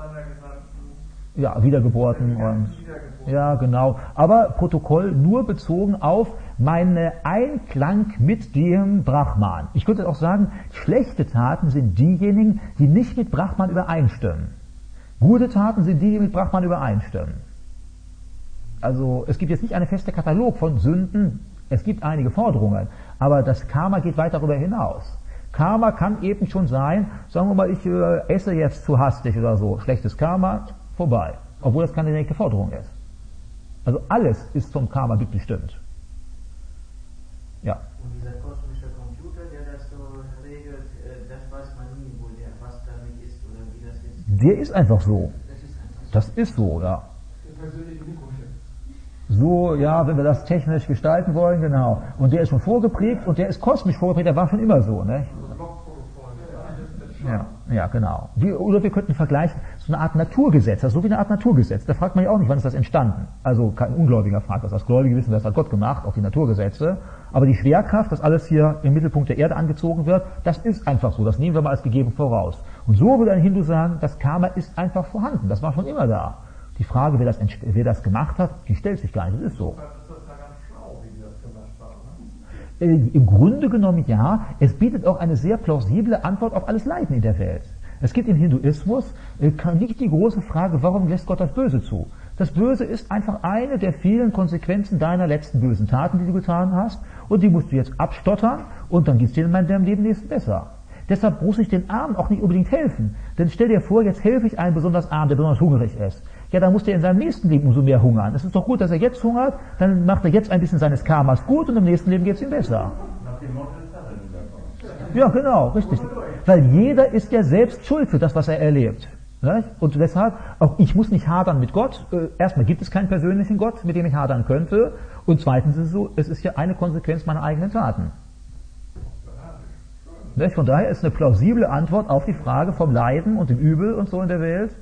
Ja, Wiedergeburten und ja, genau. Aber Protokoll nur bezogen auf meinen Einklang mit dem Brahman. Ich könnte auch sagen, schlechte Taten sind diejenigen, die nicht mit Brahman übereinstimmen. Gute Taten sind die, die mit Brahman übereinstimmen. Also es gibt jetzt nicht einen festen Katalog von Sünden, es gibt einige Forderungen, aber das Karma geht weit darüber hinaus. Karma kann eben schon sein, sagen wir mal, ich äh, esse jetzt zu hastig oder so, schlechtes Karma, vorbei. Obwohl das keine direkte Forderung ist. Also alles ist vom Karma bestimmt. Ja. Und dieser kosmische Computer, der das so regelt, das weiß man nie, wo der, was damit ist oder wie das ist. Der ist einfach so. Das ist so, ja. So, ja, wenn wir das technisch gestalten wollen, genau. Und der ist schon vorgeprägt und der ist kosmisch vorgeprägt, der war schon immer so, ne? Ja. Ja, genau. Wie, oder wir könnten vergleichen, so eine Art Naturgesetz, also so wie eine Art Naturgesetz. Da fragt man ja auch nicht, wann ist das entstanden. Also kein Ungläubiger fragt das. Als Gläubige wissen, das hat Gott gemacht, auch die Naturgesetze. Aber die Schwerkraft, dass alles hier im Mittelpunkt der Erde angezogen wird, das ist einfach so. Das nehmen wir mal als gegeben voraus. Und so würde ein Hindu sagen, das Karma ist einfach vorhanden. Das war schon immer da. Die Frage, wer das, wer das gemacht hat, die stellt sich gar nicht. Das ist so. Im Grunde genommen ja, es bietet auch eine sehr plausible Antwort auf alles Leiden in der Welt. Es gibt im Hinduismus nicht die große Frage, warum lässt Gott das Böse zu? Das Böse ist einfach eine der vielen Konsequenzen deiner letzten bösen Taten, die du getan hast, und die musst du jetzt abstottern, und dann geht es dir in deinem Leben nächsten besser. Deshalb muss ich den Armen auch nicht unbedingt helfen. Denn stell dir vor, jetzt helfe ich einem besonders Armen, der besonders hungrig ist. Ja, dann muss der in seinem nächsten Leben umso mehr hungern. Es ist doch gut, dass er jetzt hungert, dann macht er jetzt ein bisschen seines Karmas gut und im nächsten Leben geht es ihm besser. Ja, genau, richtig. Weil jeder ist ja selbst schuld für das, was er erlebt. Und deshalb, auch ich muss nicht hadern mit Gott. Erstmal gibt es keinen persönlichen Gott, mit dem ich hadern könnte. Und zweitens ist es so, es ist ja eine Konsequenz meiner eigenen Taten. Von daher ist eine plausible Antwort auf die Frage vom Leiden und dem Übel und so in der Welt.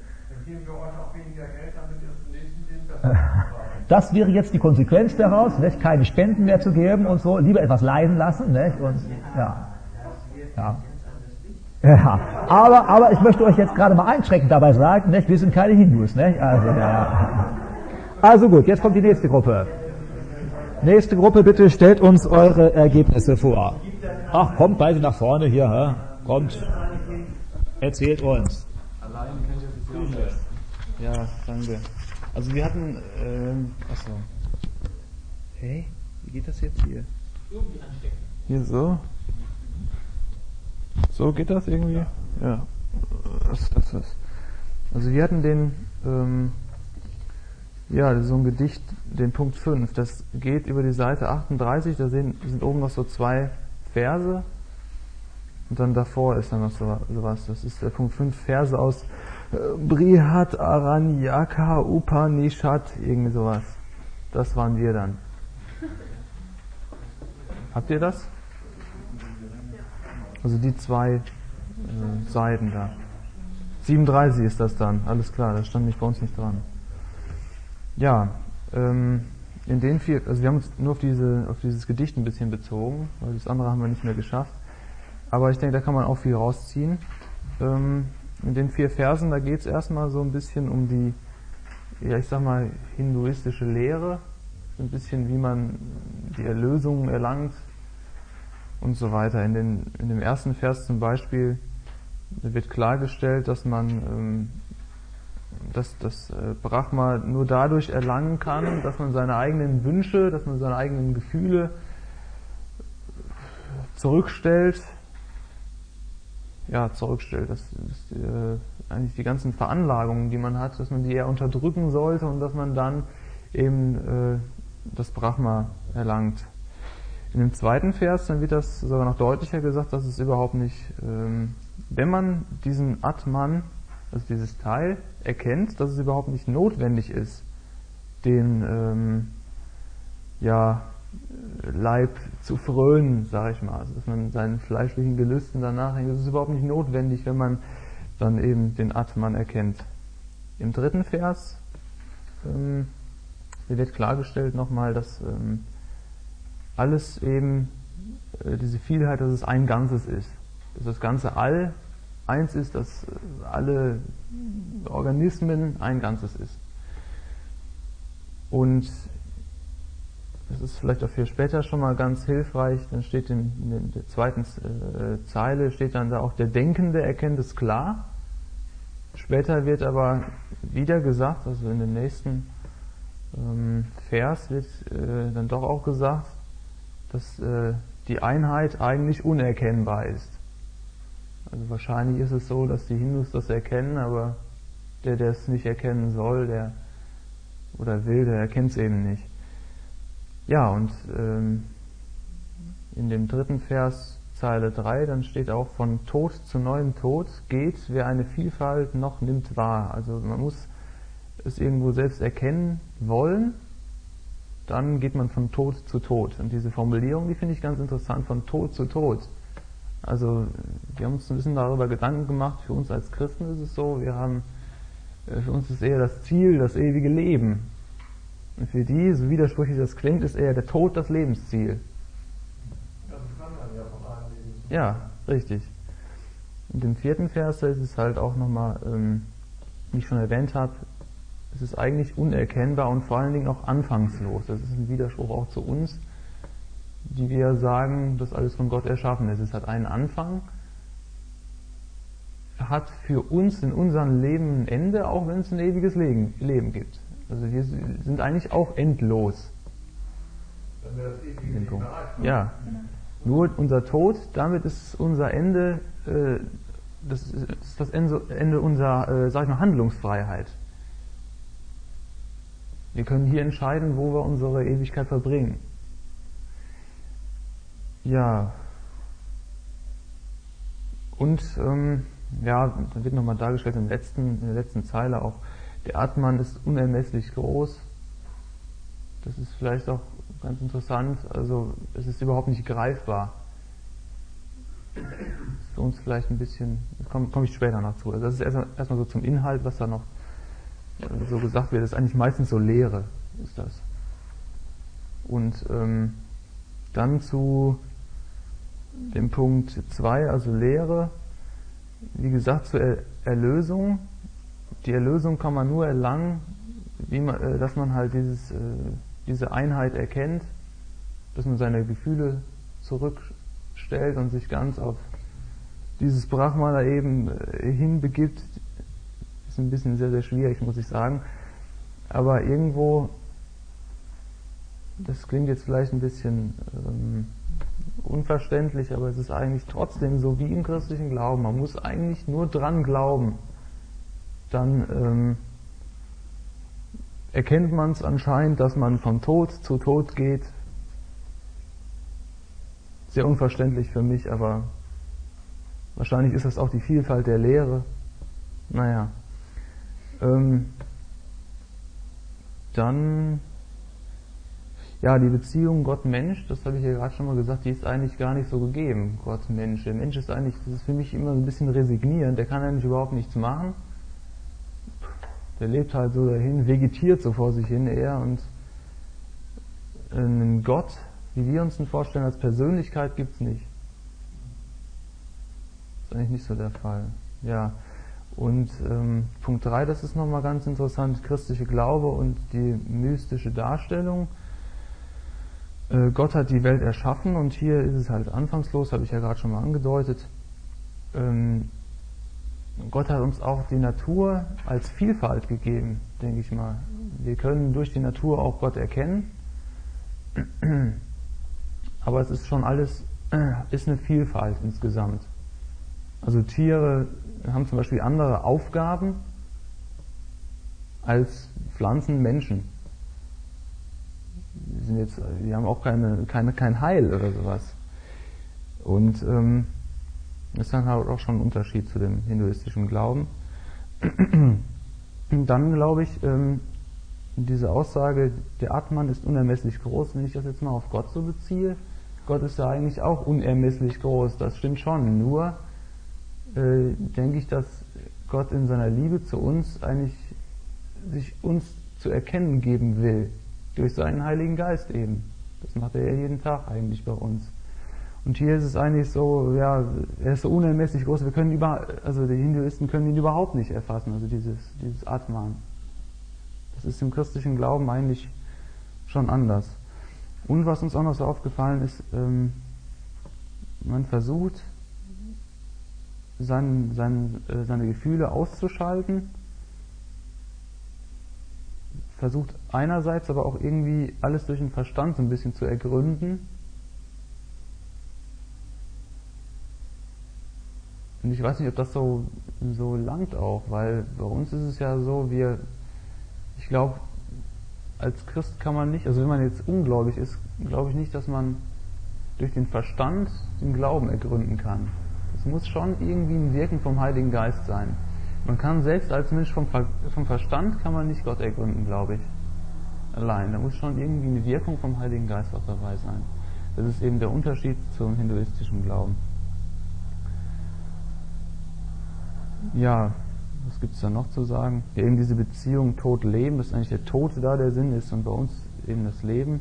Das wäre jetzt die Konsequenz daraus, nicht? Keine Spenden mehr zu geben und so, lieber etwas leiden lassen. Nicht? Und, ja. Ja. Ja. Aber, aber ich möchte euch jetzt gerade mal einschränkend dabei sagen, nicht? Wir sind keine Hindus. Nicht? Also, ja. Also gut, jetzt kommt die nächste Gruppe. Nächste Gruppe, bitte stellt uns eure Ergebnisse vor. Ach, kommt beide nach vorne hier, hä? Kommt, erzählt uns. Allein könnt ihr sich nicht. Ja, danke. Also wir hatten, ähm, achso. Hey, wie geht das jetzt hier? Irgendwie anstecken. Hier so? So geht das irgendwie? Ja. Was, was, was. Also wir hatten den, ähm, ja, so ein Gedicht, den Punkt fünf, das geht über die Seite achtunddreißig, da sind, sind oben noch so zwei Verse und dann davor ist dann noch so, sowas. Das ist der Punkt fünf, Verse aus Brihat Aranyaka Upanishad, irgendwie sowas. Das waren wir dann. Habt ihr das? Also die zwei äh, Seiten da. siebenunddreißig ist das dann, alles klar, das stand nicht bei uns nicht dran. Ja, ähm, in den vier, also wir haben uns nur auf diese, auf dieses Gedicht ein bisschen bezogen, weil das andere haben wir nicht mehr geschafft. Aber ich denke, da kann man auch viel rausziehen. Ähm, In den vier Versen, da geht es erstmal so ein bisschen um die, ja ich sag mal, hinduistische Lehre, ein bisschen wie man die Erlösung erlangt und so weiter. In, den, in dem ersten Vers zum Beispiel wird klargestellt, dass man ähm, dass das äh, Brahma nur dadurch erlangen kann, dass man seine eigenen Wünsche, dass man seine eigenen Gefühle zurückstellt, ja, zurückstellt, dass, dass äh, eigentlich die ganzen Veranlagungen, die man hat, dass man die eher unterdrücken sollte und dass man dann eben äh, das Brahma erlangt. In dem zweiten Vers, dann wird das sogar noch deutlicher gesagt, dass es überhaupt nicht, ähm, wenn man diesen Atman, also dieses Teil, erkennt, dass es überhaupt nicht notwendig ist, den ähm, ja, Leib zu frönen, sage ich mal, also dass man seinen fleischlichen Gelüsten danach hängt. Das ist überhaupt nicht notwendig, wenn man dann eben den Atman erkennt. Im dritten Vers ähm, wird klargestellt nochmal, dass ähm, alles eben, äh, diese Vielheit, dass es ein Ganzes ist. Dass das ganze All eins ist, dass alle Organismen ein Ganzes ist. Und das ist vielleicht auch für später schon mal ganz hilfreich, dann steht in, in der zweiten äh, Zeile, steht dann da auch, der Denkende erkennt es klar. Später wird aber wieder gesagt, also in dem nächsten ähm, Vers wird äh, dann doch auch gesagt, dass äh, die Einheit eigentlich unerkennbar ist. Also wahrscheinlich ist es so, dass die Hindus das erkennen, aber der, der es nicht erkennen soll, der oder will, der erkennt es eben nicht. Ja, und ähm, in dem dritten Vers, Zeile drei, dann steht auch, von Tod zu neuem Tod geht, wer eine Vielfalt noch nimmt wahr. Also man muss es irgendwo selbst erkennen wollen, dann geht man von Tod zu Tod. Und diese Formulierung, die finde ich ganz interessant, von Tod zu Tod. Also wir haben uns ein bisschen darüber Gedanken gemacht, für uns als Christen ist es so, wir haben, für uns ist eher das Ziel das ewige Leben. Und für die, so widersprüchlich das klingt, ist eher der Tod das Lebensziel. Ja, richtig. Und im vierten Vers, da ist es halt auch nochmal, ähm, wie ich schon erwähnt habe, es ist eigentlich unerkennbar und vor allen Dingen auch anfangslos. Das ist ein Widerspruch auch zu uns, die wir sagen, dass alles von Gott erschaffen ist. Es hat einen Anfang, hat für uns in unserem Leben ein Ende, auch wenn es ein ewiges Leben, Leben gibt. Also wir sind eigentlich auch endlos. Wenn wir das ewige Leben erreichen. Ja. Nur unser Tod, damit ist unser Ende, äh, das ist das Ende, Ende unserer, äh, sag ich mal, Handlungsfreiheit. Wir können hier entscheiden, wo wir unsere Ewigkeit verbringen. Ja. Und, ähm, ja, dann wird nochmal dargestellt im letzten, in der letzten Zeile auch, der Atman ist unermesslich groß. Das ist vielleicht auch ganz interessant, also es ist überhaupt nicht greifbar. Das ist für uns vielleicht ein bisschen, das komme komm ich später noch zu. Also das ist erstmal erst so zum Inhalt, was da noch so gesagt wird, das ist eigentlich meistens so Lehre, ist das. Und ähm, dann zu dem Punkt zwei, also Lehre, wie gesagt, zur er Erlösung. Die Erlösung kann man nur erlangen, wie man, äh, dass man halt dieses, äh, diese Einheit erkennt, dass man seine Gefühle zurückstellt und sich ganz auf dieses Brahmana eben äh, hinbegibt. Ist ein bisschen sehr, sehr schwierig, muss ich sagen. Aber irgendwo, das klingt jetzt vielleicht ein bisschen ähm, unverständlich, aber es ist eigentlich trotzdem so wie im christlichen Glauben. Man muss eigentlich nur dran glauben. Dann ähm, erkennt man es anscheinend, dass man von Tod zu Tod geht. Sehr unverständlich für mich, aber wahrscheinlich ist das auch die Vielfalt der Lehre. Naja. Ähm, dann, ja, die Beziehung Gott-Mensch, das habe ich ja gerade schon mal gesagt, die ist eigentlich gar nicht so gegeben, Gott-Mensch. Der Mensch ist eigentlich, das ist für mich immer ein bisschen resignierend, der kann eigentlich überhaupt nichts machen. Der lebt halt so dahin, vegetiert so vor sich hin eher und einen Gott, wie wir uns ihn vorstellen, als Persönlichkeit gibt es nicht. Das ist eigentlich nicht so der Fall. Ja. Und ähm, Punkt drei, das ist nochmal ganz interessant, christliche Glaube und die mystische Darstellung. Äh, Gott hat die Welt erschaffen und hier ist es halt anfangslos, habe ich ja gerade schon mal angedeutet. Ähm, Gott hat uns auch die Natur als Vielfalt gegeben, denke ich mal. Wir können durch die Natur auch Gott erkennen, aber es ist schon alles, ist eine Vielfalt insgesamt. Also Tiere haben zum Beispiel andere Aufgaben als Pflanzen, Menschen. Die sind jetzt, die haben auch keine, keine, kein Heil oder sowas. Und ähm, das ist dann halt auch schon ein Unterschied zu dem hinduistischen Glauben. Und dann glaube ich, ähm, diese Aussage, der Atman ist unermesslich groß, wenn ich das jetzt mal auf Gott so beziehe, Gott ist ja eigentlich auch unermesslich groß, das stimmt schon, nur äh, denke ich, dass Gott in seiner Liebe zu uns eigentlich sich uns zu erkennen geben will, durch seinen Heiligen Geist eben. Das macht er ja jeden Tag eigentlich bei uns. Und hier ist es eigentlich so, ja, er ist so unermesslich groß, wir können über, also die Hinduisten können ihn überhaupt nicht erfassen, also dieses, dieses Atman. Das ist im christlichen Glauben eigentlich schon anders. Und was uns auch noch so aufgefallen ist, ähm, man versucht, sein, sein, äh, seine Gefühle auszuschalten, versucht einerseits aber auch irgendwie alles durch den Verstand so ein bisschen zu ergründen. Und ich weiß nicht, ob das so, so langt auch, weil bei uns ist es ja so, wir, ich glaube, als Christ kann man nicht, also wenn man jetzt ungläubig ist, glaube ich nicht, dass man durch den Verstand den Glauben ergründen kann. Es muss schon irgendwie ein Wirken vom Heiligen Geist sein. Man kann selbst als Mensch vom, Ver, vom Verstand kann man nicht Gott ergründen, glaube ich. Allein. Da muss schon irgendwie eine Wirkung vom Heiligen Geist auch dabei sein. Das ist eben der Unterschied zum hinduistischen Glauben. ja, was gibt es da noch zu sagen? Ja, eben diese Beziehung Tod-Leben, dass eigentlich der Tod da der Sinn ist und bei uns eben das Leben.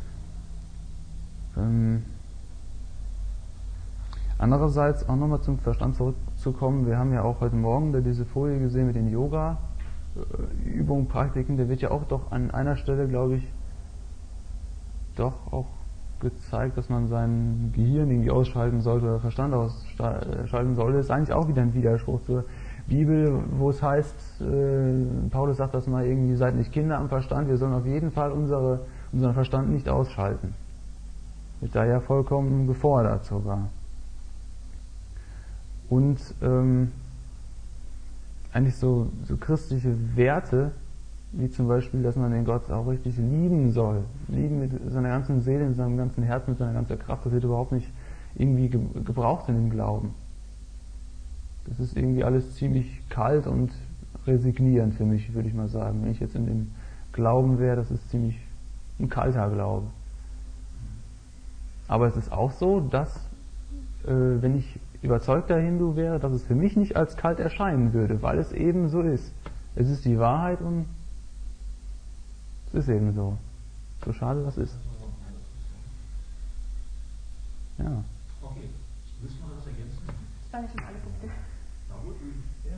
Ähm, andererseits auch nochmal zum Verstand zurückzukommen, wir haben ja auch heute Morgen da diese Folie gesehen mit den Yoga-Übungen, Praktiken, der wird ja auch doch an einer Stelle, glaube ich, doch auch gezeigt, dass man sein Gehirn irgendwie ausschalten sollte oder Verstand ausschalten sollte. Das ist eigentlich auch wieder ein Widerspruch zur Bibel, wo es heißt, äh, Paulus sagt das mal irgendwie, seid nicht Kinder am Verstand, wir sollen auf jeden Fall unsere, unseren Verstand nicht ausschalten. Wird da ja vollkommen gefordert sogar. Und ähm, eigentlich so, so christliche Werte, wie zum Beispiel, dass man den Gott auch richtig lieben soll. Lieben mit seiner ganzen Seele, mit seinem ganzen Herzen, mit seiner ganzen Kraft, das wird überhaupt nicht irgendwie gebraucht in dem Glauben. Das ist irgendwie alles ziemlich kalt und resignierend für mich, würde ich mal sagen. Wenn ich jetzt in dem Glauben wäre, das ist ziemlich ein kalter Glaube. Aber es ist auch so, dass, äh, wenn ich überzeugter Hindu wäre, dass es für mich nicht als kalt erscheinen würde, weil es eben so ist. Es ist die Wahrheit und es ist eben so. So schade das ist. Ja. Okay. Müssen wir das ergänzen? Das waren schon alle Punkte. Na gut. Ja.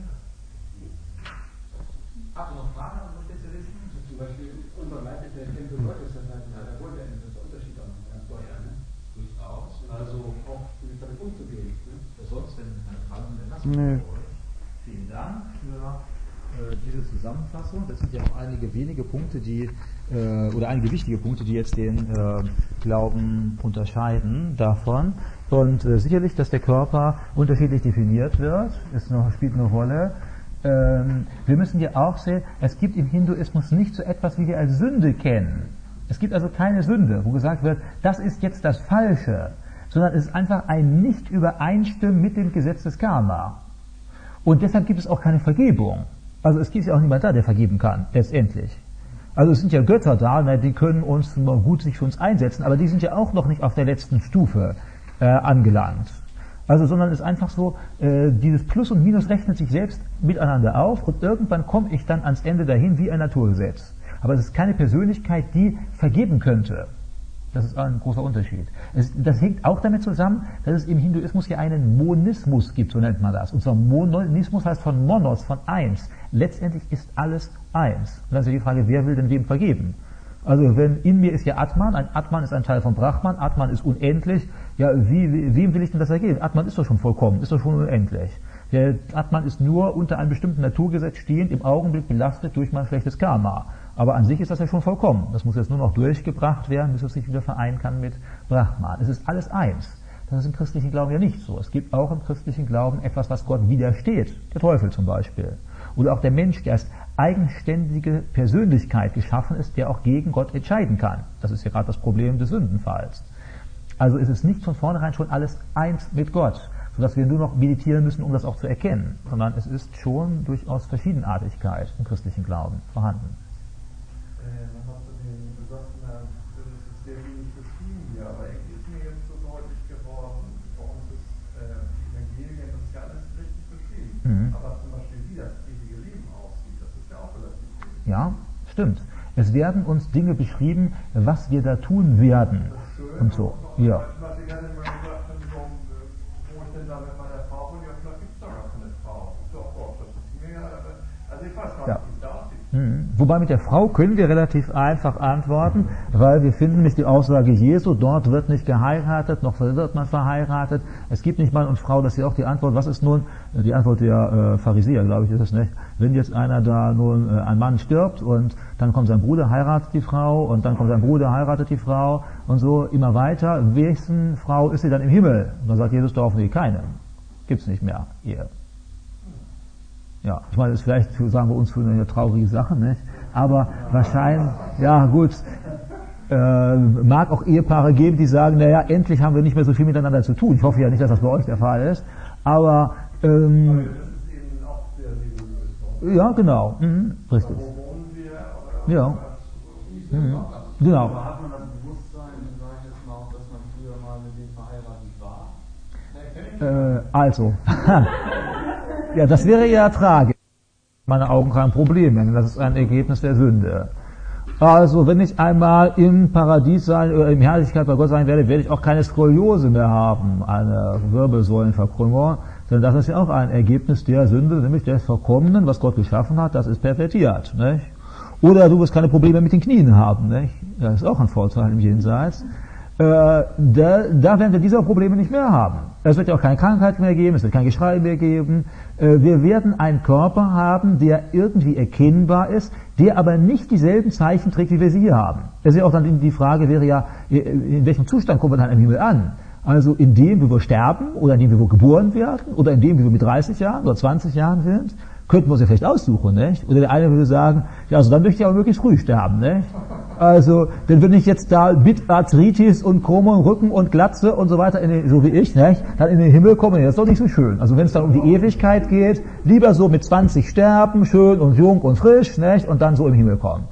Habt ihr noch Fragen an unsere Spezialisten? Zum Beispiel unser Leib ist der Tempel Gottes, das heißt, ja, da wollte er das Unterschied auch noch ganz deutlich. Ja, ne? Durchaus. Also auch damit umzugehen. Ne? Sonst, wenn keine Fragen sind, dann lassen Nee. wir euch. Vielen Dank für äh, diese Zusammenfassung. Das sind ja auch einige wenige Punkte, die äh, oder einige wichtige Punkte, die jetzt den äh, Glauben unterscheiden davon. Und äh, sicherlich, dass der Körper unterschiedlich definiert wird, ist noch, spielt eine Rolle. Ähm, wir müssen ja auch sehen, es gibt im Hinduismus nicht so etwas, wie wir als Sünde kennen. Es gibt also keine Sünde, wo gesagt wird, das ist jetzt das Falsche, sondern es ist einfach ein Nicht-Übereinstimmen mit dem Gesetz des Karma. Und deshalb gibt es auch keine Vergebung. Also es gibt ja auch niemand da, der vergeben kann, letztendlich. Also es sind ja Götter da, die können uns mal gut sich für uns einsetzen, aber die sind ja auch noch nicht auf der letzten Stufe äh, angelangt. Also, sondern es ist einfach so, äh, dieses Plus und Minus rechnet sich selbst miteinander auf und irgendwann komme ich dann ans Ende dahin wie ein Naturgesetz. Aber es ist keine Persönlichkeit, die vergeben könnte. Das ist ein großer Unterschied. Es, das hängt auch damit zusammen, dass es im Hinduismus ja einen Monismus gibt, so nennt man das. Und zwar Monismus heißt von Monos, von eins. Letztendlich ist alles eins. Und dann ist ja die Frage, wer will denn wem vergeben? Also wenn in mir ist ja Atman, ein Atman ist ein Teil von Brahman, Atman ist unendlich, ja, wie, wem will ich denn das ergeben? Atman ist doch schon vollkommen, ist doch schon unendlich. Der Atman ist nur unter einem bestimmten Naturgesetz stehend, im Augenblick belastet durch mein schlechtes Karma. Aber an sich ist das ja schon vollkommen. Das muss jetzt nur noch durchgebracht werden, bis es sich wieder vereinen kann mit Brahman. Es ist alles eins. Das ist im christlichen Glauben ja nicht so. Es gibt auch im christlichen Glauben etwas, was Gott widersteht. Der Teufel zum Beispiel. Oder auch der Mensch, der als eigenständige Persönlichkeit geschaffen ist, der auch gegen Gott entscheiden kann. Das ist ja gerade das Problem des Sündenfalls. Also ist es nicht von vornherein schon alles eins mit Gott, sodass wir nur noch meditieren müssen, um das auch zu erkennen, sondern es ist schon durchaus Verschiedenartigkeit im christlichen Glauben vorhanden. Man hat den gesagt, na, das ist sehr wenig beschrieben hier, aber irgendwie ist mir jetzt so deutlich geworden, bei uns ist äh, die Evangelien, das ist ja alles richtig beschrieben. Mhm. Aber zum Beispiel, wie das ewige Leben aussieht, das ist ja auch relativ wenig. Ja, stimmt. Es werden uns Dinge beschrieben, was wir da tun werden. Und so. Ja. Was ich hatte immer gesagt, so, wo ich denn da mit meiner Frau bin, ja, vielleicht gibt es da gar keine Frau. Ich so, oh, das ist mir, also ich weiß gar Ja. nicht, wie es da aussieht. Mhm. Wobei mit der Frau können wir relativ einfach antworten, weil wir finden nämlich die Aussage Jesu, dort wird nicht geheiratet, noch wird man verheiratet. Es gibt nicht Mann und Frau, das ist ja auch die Antwort. Was ist nun, die Antwort der äh, Pharisäer, glaube ich, ist es nicht. Wenn jetzt einer da nun, äh, ein Mann stirbt und dann kommt sein Bruder, heiratet die Frau und dann kommt sein Bruder, heiratet die Frau und so immer weiter. Wessen Frau ist sie dann im Himmel? Und dann sagt Jesus doch, nee, keine. Gibt's nicht mehr, Ehe. Ja, ich meine, das ist vielleicht, sagen wir uns, für eine traurige Sache, nicht? Aber wahrscheinlich, ja gut, äh, mag auch Ehepaare geben, die sagen, naja, endlich haben wir nicht mehr so viel miteinander zu tun. Ich hoffe ja nicht, dass das bei euch der Fall ist. Aber, ähm, ja, genau, mhm, richtig. Ja, mhm, genau. Aber hat man das Bewusstsein, sage ich jetzt mal auch, dass man früher mal mit dem verheiratet war? Äh, also, Ja, das wäre ja tragisch. In meinen Augen kein Problem, denn das ist ein Ergebnis der Sünde. Also, wenn ich einmal im Paradies sein, oder in Herrlichkeit bei Gott sein werde, werde ich auch keine Skoliose mehr haben, eine Wirbelsäulenverkrümmung, denn das ist ja auch ein Ergebnis der Sünde, nämlich des Verkommenen, was Gott geschaffen hat, das ist pervertiert, nicht? Oder du wirst keine Probleme mit den Knien haben, nicht? Das ist auch ein Vorteil im Jenseits. Äh, da, da werden wir diese Probleme nicht mehr haben. Es wird ja auch keine Krankheit mehr geben, es wird kein Geschrei mehr geben. Äh, wir werden einen Körper haben, der irgendwie erkennbar ist, der aber nicht dieselben Zeichen trägt, wie wir sie hier haben. Das ist ja auch dann die Frage, wäre ja, in welchem Zustand kommen wir dann im Himmel an? Also in dem, wie wir sterben, oder in dem, wie wir geboren werden, oder in dem, wie wir mit dreißig Jahren oder zwanzig Jahren sind, könnten wir uns ja vielleicht aussuchen, nicht? Oder der eine würde sagen, ja, also dann möchte ich aber möglichst früh sterben, nicht? Also, denn wenn ich jetzt da mit Arthritis und Krummen, Rücken und Glatze und so weiter, in den, so wie ich, nicht? Dann in den Himmel komme, das ist doch nicht so schön. Also wenn es dann um die Ewigkeit geht, lieber so mit zwanzig sterben, schön und jung und frisch, nicht? Und dann so im Himmel kommen.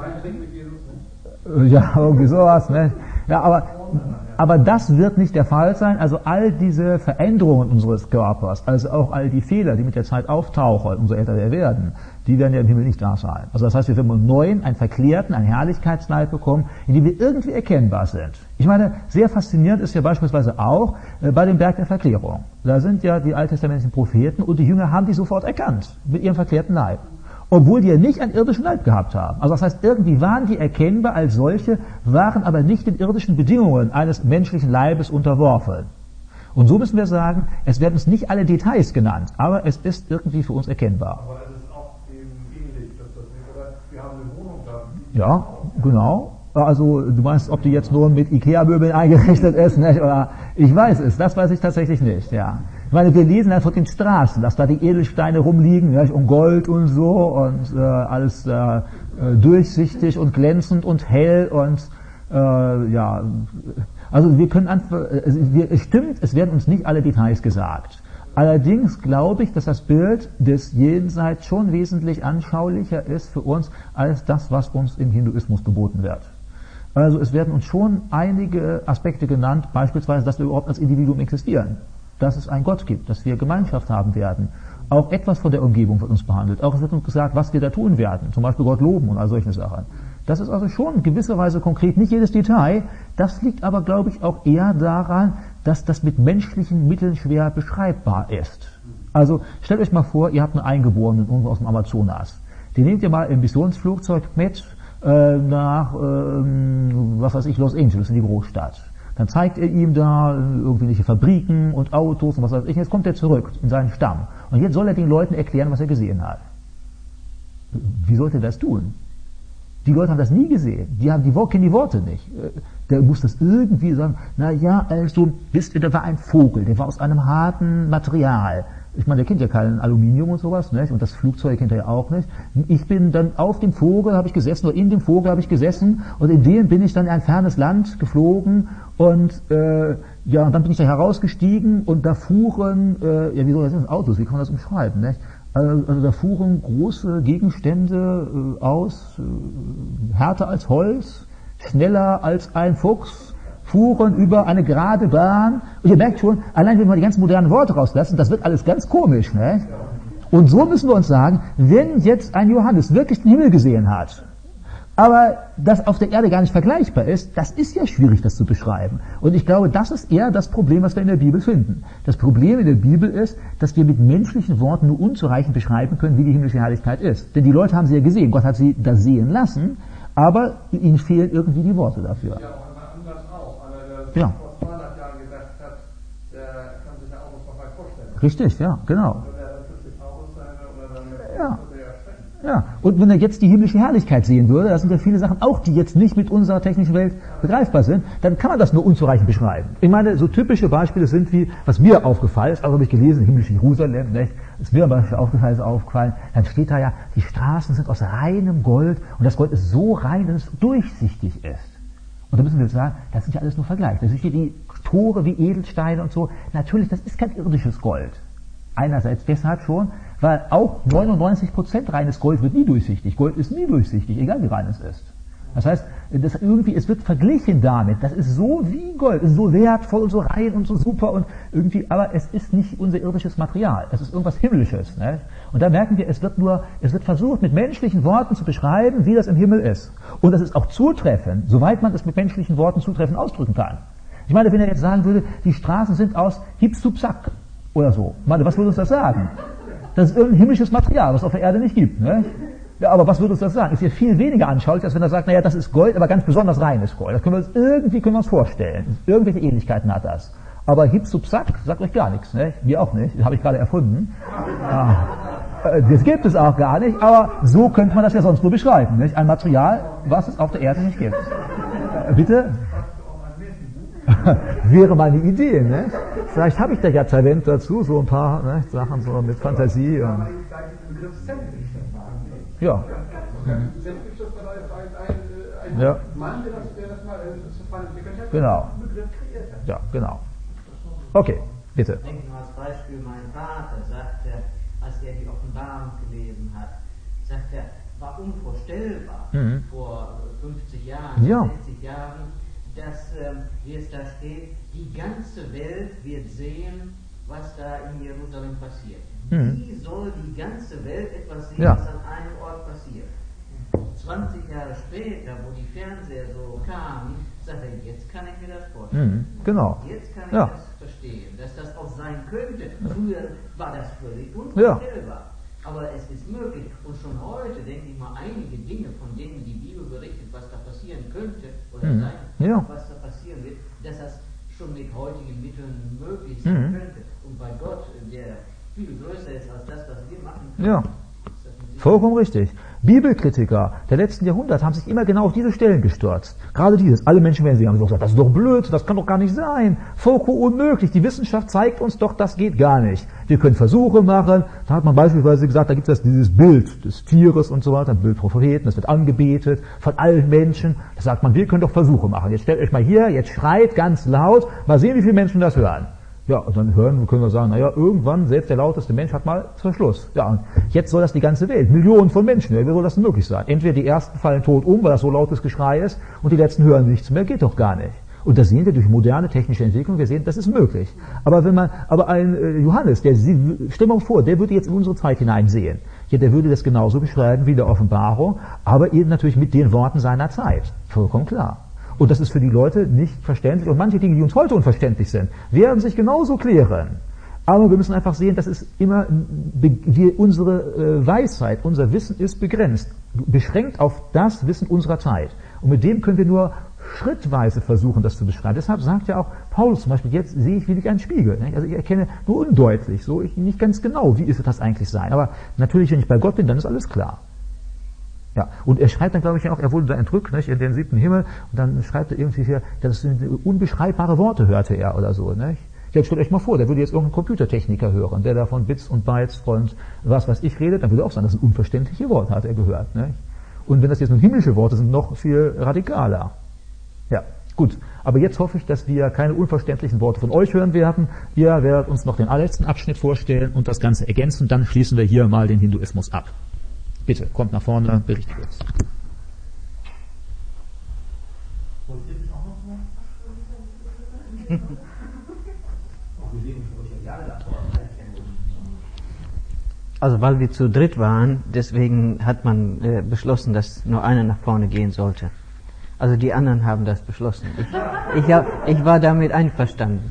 Ja, irgendwie sowas, nicht? Ja, aber, aber das wird nicht der Fall sein. Also all diese Veränderungen unseres Körpers, also auch all die Fehler, die mit der Zeit auftauchen, umso älter wir werden, die werden ja im Himmel nicht da sein. Also das heißt, wir werden im Neuen einen verklärten, einen Herrlichkeitsleib bekommen, in dem wir irgendwie erkennbar sind. Ich meine, sehr faszinierend ist ja beispielsweise auch äh, bei dem Berg der Verklärung. Da sind ja die alttestamentlichen Propheten und die Jünger haben die sofort erkannt, mit ihrem verklärten Leib. Obwohl die ja nicht einen irdischen Leib gehabt haben. Also das heißt, irgendwie waren die erkennbar als solche, waren aber nicht den irdischen Bedingungen eines menschlichen Leibes unterworfen. Und so müssen wir sagen, es werden uns nicht alle Details genannt, aber es ist irgendwie für uns erkennbar. Aber es ist auch eben ähnlich, dass das nicht, oder wir haben eine Wohnung da. Ja, genau. Also du meinst, ob die jetzt nur mit Ikea-Möbeln eingerichtet ist, nicht? Oder ich weiß es, das weiß ich tatsächlich nicht, ja. Ich meine, wir lesen dann von den Straßen, dass da die Edelsteine rumliegen, ja, und Gold und so und äh, alles äh, durchsichtig und glänzend und hell und äh, ja, also wir können einfach, es stimmt, es werden uns nicht alle Details gesagt. Allerdings glaube ich, dass das Bild des Jenseits schon wesentlich anschaulicher ist für uns als das, was uns im Hinduismus geboten wird. Also es werden uns schon einige Aspekte genannt, beispielsweise, dass wir überhaupt als Individuum existieren, dass es einen Gott gibt, dass wir Gemeinschaft haben werden. Auch etwas von der Umgebung wird uns behandelt. Auch es wird uns gesagt, was wir da tun werden, zum Beispiel Gott loben und all solche Sachen. Das ist also schon in gewisser Weise konkret, nicht jedes Detail. Das liegt aber, glaube ich, auch eher daran, dass das mit menschlichen Mitteln schwer beschreibbar ist. Also stellt euch mal vor, ihr habt einen Eingeborenen irgendwo aus dem Amazonas. Den nehmt ihr mal im Missionsflugzeug mit äh, nach, ähm, was weiß ich, Los Angeles, in die Großstadt. Dann zeigt er ihm da irgendwelche Fabriken und Autos und was weiß ich. Jetzt kommt er zurück in seinen Stamm. Und jetzt soll er den Leuten erklären, was er gesehen hat. Wie sollte er das tun? Die Leute haben das nie gesehen. Die haben die, kennen die Worte nicht. Der muss das irgendwie sagen, na ja, also, wisst ihr, da war ein Vogel, der war aus einem harten Material. Ich meine, der kennt ja kein Aluminium und sowas, nicht? Und das Flugzeug kennt er ja auch nicht. Ich bin dann auf dem Vogel, habe ich gesessen, oder in dem Vogel habe ich gesessen, und in dem bin ich dann in ein fernes Land geflogen, und äh, ja, und dann bin ich da herausgestiegen, und da fuhren, äh, ja, wie soll das sind Autos, wie kann man das umschreiben, nicht? Also da fuhren große Gegenstände äh, aus, äh, härter als Holz, schneller als ein Fuchs, fuhren über eine gerade Bahn. Und ihr merkt schon, allein wenn wir die ganzen modernen Worte rauslassen, das wird alles ganz komisch. Ne? Und so müssen wir uns sagen, wenn jetzt ein Johannes wirklich den Himmel gesehen hat, aber das auf der Erde gar nicht vergleichbar ist, das ist ja schwierig, das zu beschreiben. Und ich glaube, das ist eher das Problem, was wir in der Bibel finden. Das Problem in der Bibel ist, dass wir mit menschlichen Worten nur unzureichend beschreiben können, wie die himmlische Herrlichkeit ist. Denn die Leute haben sie ja gesehen, Gott hat sie da sehen lassen, aber ihnen fehlen irgendwie die Worte dafür. Ja, und anders auch. Einer, der ja. vor zweihundert Jahren gesagt hat, der kann sich ja auch noch mal vorstellen. Richtig, ja, genau. Wenn er dann plötzlich Paulus sein oder dann ja. Ja, und wenn er jetzt die himmlische Herrlichkeit sehen würde, das sind ja viele Sachen auch, die jetzt nicht mit unserer technischen Welt begreifbar sind, dann kann man das nur unzureichend beschreiben. Ich meine, so typische Beispiele sind wie, was mir aufgefallen ist, auch habe ich gelesen, himmlische Jerusalem, nicht? Ist mir aber aufgefallen, ist aufgefallen, dann steht da ja, die Straßen sind aus reinem Gold, und das Gold ist so rein, dass es durchsichtig ist. Und da müssen wir sagen, das sind ja alles nur Vergleiche. Das sind hier die Tore wie Edelsteine und so. Natürlich, das ist kein irdisches Gold. Einerseits deshalb schon, weil auch neunundneunzig Prozent reines Gold wird nie durchsichtig. Gold ist nie durchsichtig, egal wie rein es ist. Das heißt, das irgendwie, es wird verglichen damit, das ist so wie Gold, es ist so wertvoll und so rein und so super und irgendwie, aber es ist nicht unser irdisches Material, es ist irgendwas Himmlisches. Ne? Und da merken wir, es wird nur, es wird versucht, mit menschlichen Worten zu beschreiben, wie das im Himmel ist. Und das ist auch zutreffend, soweit man es mit menschlichen Worten zutreffend ausdrücken kann. Ich meine, wenn er jetzt sagen würde, die Straßen sind aus Hipsupsack oder so, ich meine, was würde uns das sagen? Das ist irgendein himmlisches Material, was es auf der Erde nicht gibt. Ne? Ja, aber was würde uns das sagen? Ist ja viel weniger anschaulich, als wenn er sagt, naja, das ist Gold, aber ganz besonders reines Gold. Das können wir uns irgendwie können wir uns vorstellen. Irgendwelche Ähnlichkeiten hat das. Aber Hipsupsack sagt euch gar nichts, ne? Wir auch nicht. Das habe ich gerade erfunden. Ah, das gibt es auch gar nicht, aber so könnte man das ja sonst nur beschreiben. Nicht? Ein Material, was es auf der Erde nicht gibt. Äh, bitte? Wäre meine Idee, ne? Vielleicht habe ich da ja Talent dazu, so ein paar ne, Sachen so mit Fantasie. Und ja. Ja. Genau. Ja, genau. Okay, bitte. Denken wir als Beispiel, mein Vater sagte, als er die Offenbarung gelesen hat, sagt er, war unvorstellbar mhm. vor fünfzig Jahren, ja. sechzig Jahren, dass, wie es da steht, die ganze Welt wird sehen, was da in Jerusalem passiert. Mhm. Wie soll die ganze Welt etwas sehen, ja. was an einem Ort passiert? zwanzig Jahre später, wo die Fernseher so kamen, sagte er, jetzt kann ich mir das vorstellen. Mhm. Genau. Jetzt kann ich ja. das verstehen, dass das auch sein könnte. Früher war das völlig unvorstellbar. Ja. Aber es ist möglich. Und schon heute denke ich mal, einige Dinge, von denen die Bibel berichtet, was da passieren könnte, oder mhm. sein, ja. was da passieren wird, dass das schon mit heutigen Mitteln möglich sein mhm. könnte. Und bei Gott, der viel größer ist als das, was wir machen können. Ja. Vollkommen richtig. Bibelkritiker der letzten Jahrhunderte haben sich immer genau auf diese Stellen gestürzt. Gerade dieses. Alle Menschen werden sie haben gesagt, das ist doch blöd, das kann doch gar nicht sein. Vollkommen unmöglich. Die Wissenschaft zeigt uns doch, das geht gar nicht. Wir können Versuche machen. Da hat man beispielsweise gesagt, da gibt es dieses Bild des Tieres und so weiter, ein Bild von Propheten, das wird angebetet von allen Menschen. Da sagt man, wir können doch Versuche machen. Jetzt stellt euch mal hier, jetzt schreit ganz laut, mal sehen, wie viele Menschen das hören. Ja, und dann hören, können wir sagen, naja, irgendwann, selbst der lauteste Mensch hat mal Verschluss. Ja, und jetzt soll das die ganze Welt, Millionen von Menschen, wie soll das denn möglich sein? Entweder die ersten fallen tot um, weil das so lautes Geschrei ist, und die letzten hören nichts mehr, geht doch gar nicht. Und das sehen wir durch moderne technische Entwicklung, wir sehen, das ist möglich. Aber wenn man, aber ein äh, Johannes, der, stell mal vor, der würde jetzt in unsere Zeit hineinsehen. Ja, der würde das genauso beschreiben wie in der Offenbarung, aber eben natürlich mit den Worten seiner Zeit. Vollkommen klar. Und das ist für die Leute nicht verständlich. Und manche Dinge, die uns heute unverständlich sind, werden sich genauso klären. Aber wir müssen einfach sehen, dass es immer, wir, unsere Weisheit, unser Wissen ist begrenzt, beschränkt auf das Wissen unserer Zeit. Und mit dem können wir nur schrittweise versuchen, das zu beschreiben. Deshalb sagt ja auch Paulus zum Beispiel, jetzt sehe ich wie durch einen Spiegel. Also ich erkenne nur undeutlich, so ich nicht ganz genau, wie ist das eigentlich sein. Aber natürlich, wenn ich bei Gott bin, dann ist alles klar. Ja, und er schreibt dann, glaube ich, auch, er wurde da entrückt, nicht, in den siebten Himmel, und dann schreibt er irgendwie hier, das sind unbeschreibbare Worte, hörte er oder so, nicht? Jetzt stellt euch mal vor, der würde jetzt irgendeinen Computertechniker hören, der da von Bits und Bytes und was weiß ich redet, dann würde auch sagen, das sind unverständliche Worte, hat er gehört, nicht? Und wenn das jetzt nun himmlische Worte sind, noch viel radikaler. Ja, gut. Aber jetzt hoffe ich, dass wir keine unverständlichen Worte von euch hören werden. Ihr werdet uns noch den allerletzten Abschnitt vorstellen und das Ganze ergänzen, dann schließen wir hier mal den Hinduismus ab. Bitte, kommt nach vorne, berichtigt uns. Also weil wir zu dritt waren, deswegen hat man äh, beschlossen, dass nur einer nach vorne gehen sollte. Also die anderen haben das beschlossen. Ich, ich, hab, ich war damit einverstanden.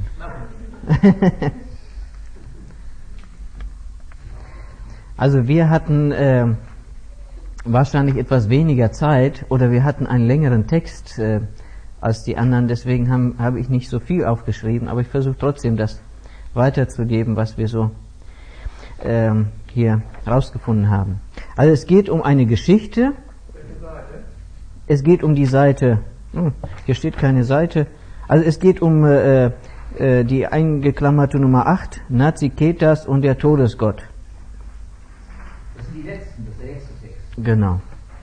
Also wir hatten äh, wahrscheinlich etwas weniger Zeit oder wir hatten einen längeren Text äh, als die anderen, deswegen habe hab ich nicht so viel aufgeschrieben, aber ich versuche trotzdem das weiterzugeben, was wir so ähm, hier rausgefunden haben. Also es geht um eine Geschichte, es geht um die Seite, oh, hier steht keine Seite, also es geht um äh, äh, die eingeklammerte Nummer acht, Naziketas und der Todesgott. Das sind die letzten, das ist der letzte Text. Genau.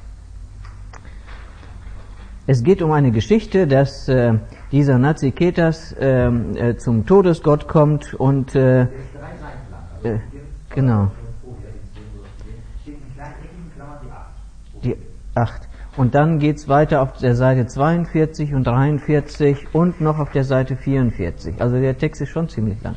Es geht um eine Geschichte, dass äh, dieser Naziketas äh, äh, zum Todesgott kommt und äh, äh, genau. Die acht. Und dann geht's weiter auf der Seite zweiundvierzig und dreiundvierzig und noch auf der Seite vierundvierzig. Also der Text ist schon ziemlich lang.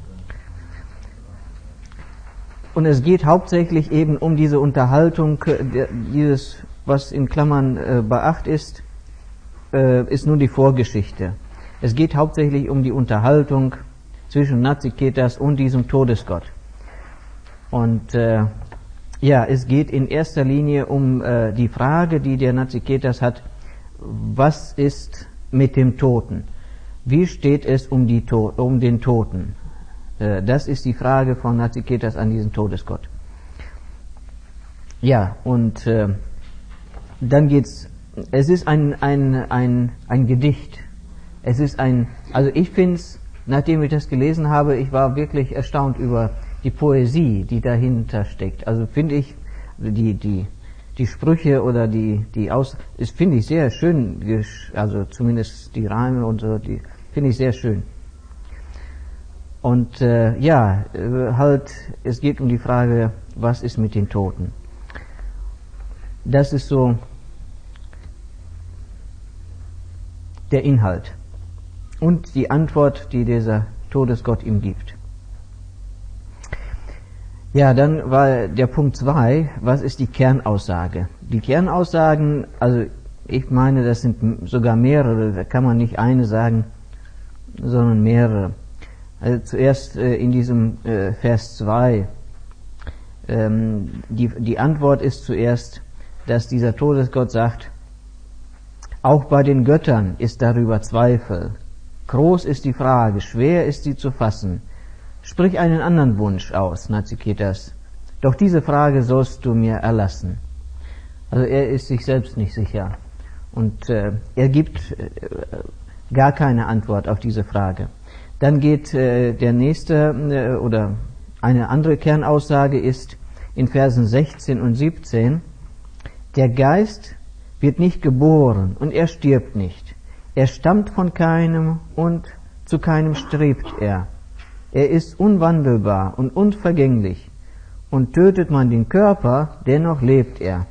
Und es geht hauptsächlich eben um diese Unterhaltung, dieses, was in Klammern äh, bei acht ist, äh, ist nur die Vorgeschichte. Es geht hauptsächlich um die Unterhaltung zwischen Naziketas und diesem Todesgott. Und äh, ja, es geht in erster Linie um äh, die Frage, die der Naziketas hat, was ist mit dem Toten? Wie steht es um, die to- um den Toten? Äh, das ist die Frage von Naziketas an diesen Todesgott. Ja, und äh, dann geht's, es ist ein, ein, ein, ein Gedicht. Es ist ein, also ich finde es, nachdem ich das gelesen habe, ich war wirklich erstaunt über die Poesie, die dahinter steckt. Also finde ich, die, die, die Sprüche oder die, die Aus, das finde ich sehr schön, also zumindest die Reime und so, die finde ich sehr schön. Und äh, ja, halt, es geht um die Frage, was ist mit den Toten? Das ist so der Inhalt und die Antwort, die dieser Todesgott ihm gibt. Ja, dann war der Punkt zwei, was ist die Kernaussage? Die Kernaussagen, also ich meine, das sind sogar mehrere, da kann man nicht eine sagen, sondern mehrere. Also zuerst äh, in diesem äh, Vers zwei, ähm, die, die Antwort ist zuerst, dass dieser Todesgott sagt, auch bei den Göttern ist darüber Zweifel. Groß ist die Frage, schwer ist sie zu fassen. Sprich einen anderen Wunsch aus, Naziketas. Doch diese Frage sollst du mir erlassen. Also er ist sich selbst nicht sicher. Und äh, er gibt äh, gar keine Antwort auf diese Frage. Dann geht äh, der nächste, äh, oder eine andere Kernaussage ist in Versen sechzehn und siebzehn, der Geist wird nicht geboren und er stirbt nicht. Er stammt von keinem und zu keinem strebt er. Er ist unwandelbar und unvergänglich. Und tötet man den Körper, dennoch lebt er.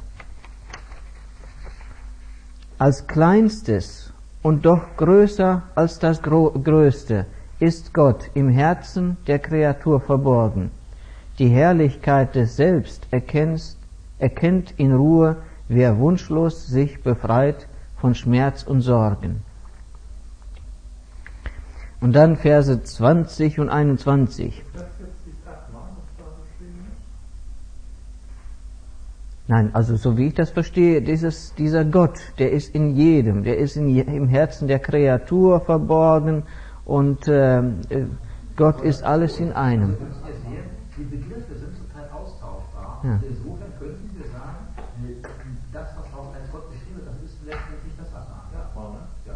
Als Kleinstes und doch größer als das Gro- Größte ist Gott im Herzen der Kreatur verborgen. Die Herrlichkeit des Selbst erkennt, erkennt in Ruhe, wer wunschlos sich befreit von Schmerz und Sorgen. Und dann Verse zwanzig und einundzwanzig. Nein, also so wie ich das verstehe, dieses, dieser Gott, der ist in jedem, der ist in, im Herzen der Kreatur verborgen und äh, Gott ist alles in einem. Die Begriffe sind zum Teil austauschbar. Ja. Insofern könnten wir sagen, das, was auch als Gott beschrieben wird, das ist letztendlich das Satan. Ja, ja.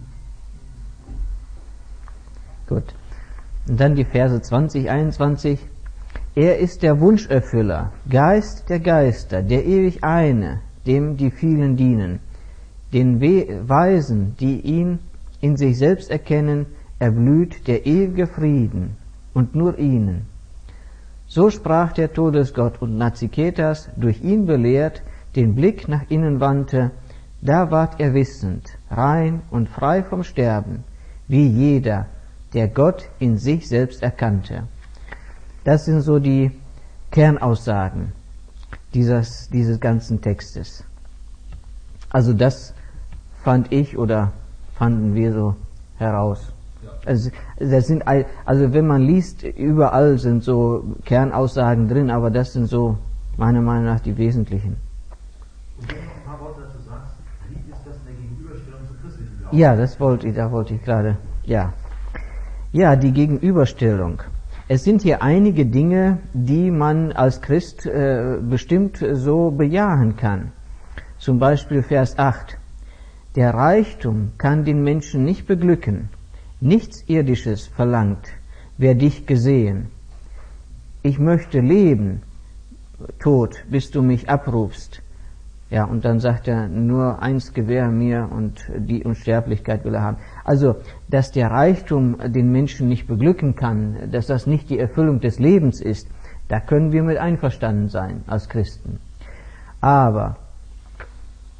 Gut. Und dann die Verse zwanzig, einundzwanzig. Er ist der Wunscherfüller, Geist der Geister, der ewig eine, dem die vielen dienen. Den We- Weisen, die ihn in sich selbst erkennen, erblüht der ewige Frieden und nur ihnen. So sprach der Todesgott und Naziketas, durch ihn belehrt, den Blick nach innen wandte, da ward er wissend, rein und frei vom Sterben, wie jeder, der Gott in sich selbst erkannte. Das sind so die Kernaussagen dieses, dieses ganzen Textes. Also das fand ich oder fanden wir so heraus. Also, das sind, also wenn man liest, überall sind so Kernaussagen drin, aber das sind so meiner Meinung nach die wesentlichen. Und wenn du noch ein paar Worte dazu sagst, wie ist das in der Gegenüberstellung zum christlichen Glauben? Ja, das wollte ich, da wollte ich gerade, ja. Ja, die Gegenüberstellung. Es sind hier einige Dinge, die man als Christ äh, bestimmt so bejahen kann. Zum Beispiel Vers acht. Der Reichtum kann den Menschen nicht beglücken. Nichts Irdisches verlangt, wer dich gesehen. Ich möchte leben, Tod, bis du mich abrufst. Ja, und dann sagt er, nur eins gewähr mir und die Unsterblichkeit will er haben. Also, dass der Reichtum den Menschen nicht beglücken kann, dass das nicht die Erfüllung des Lebens ist, da können wir mit einverstanden sein als Christen. Aber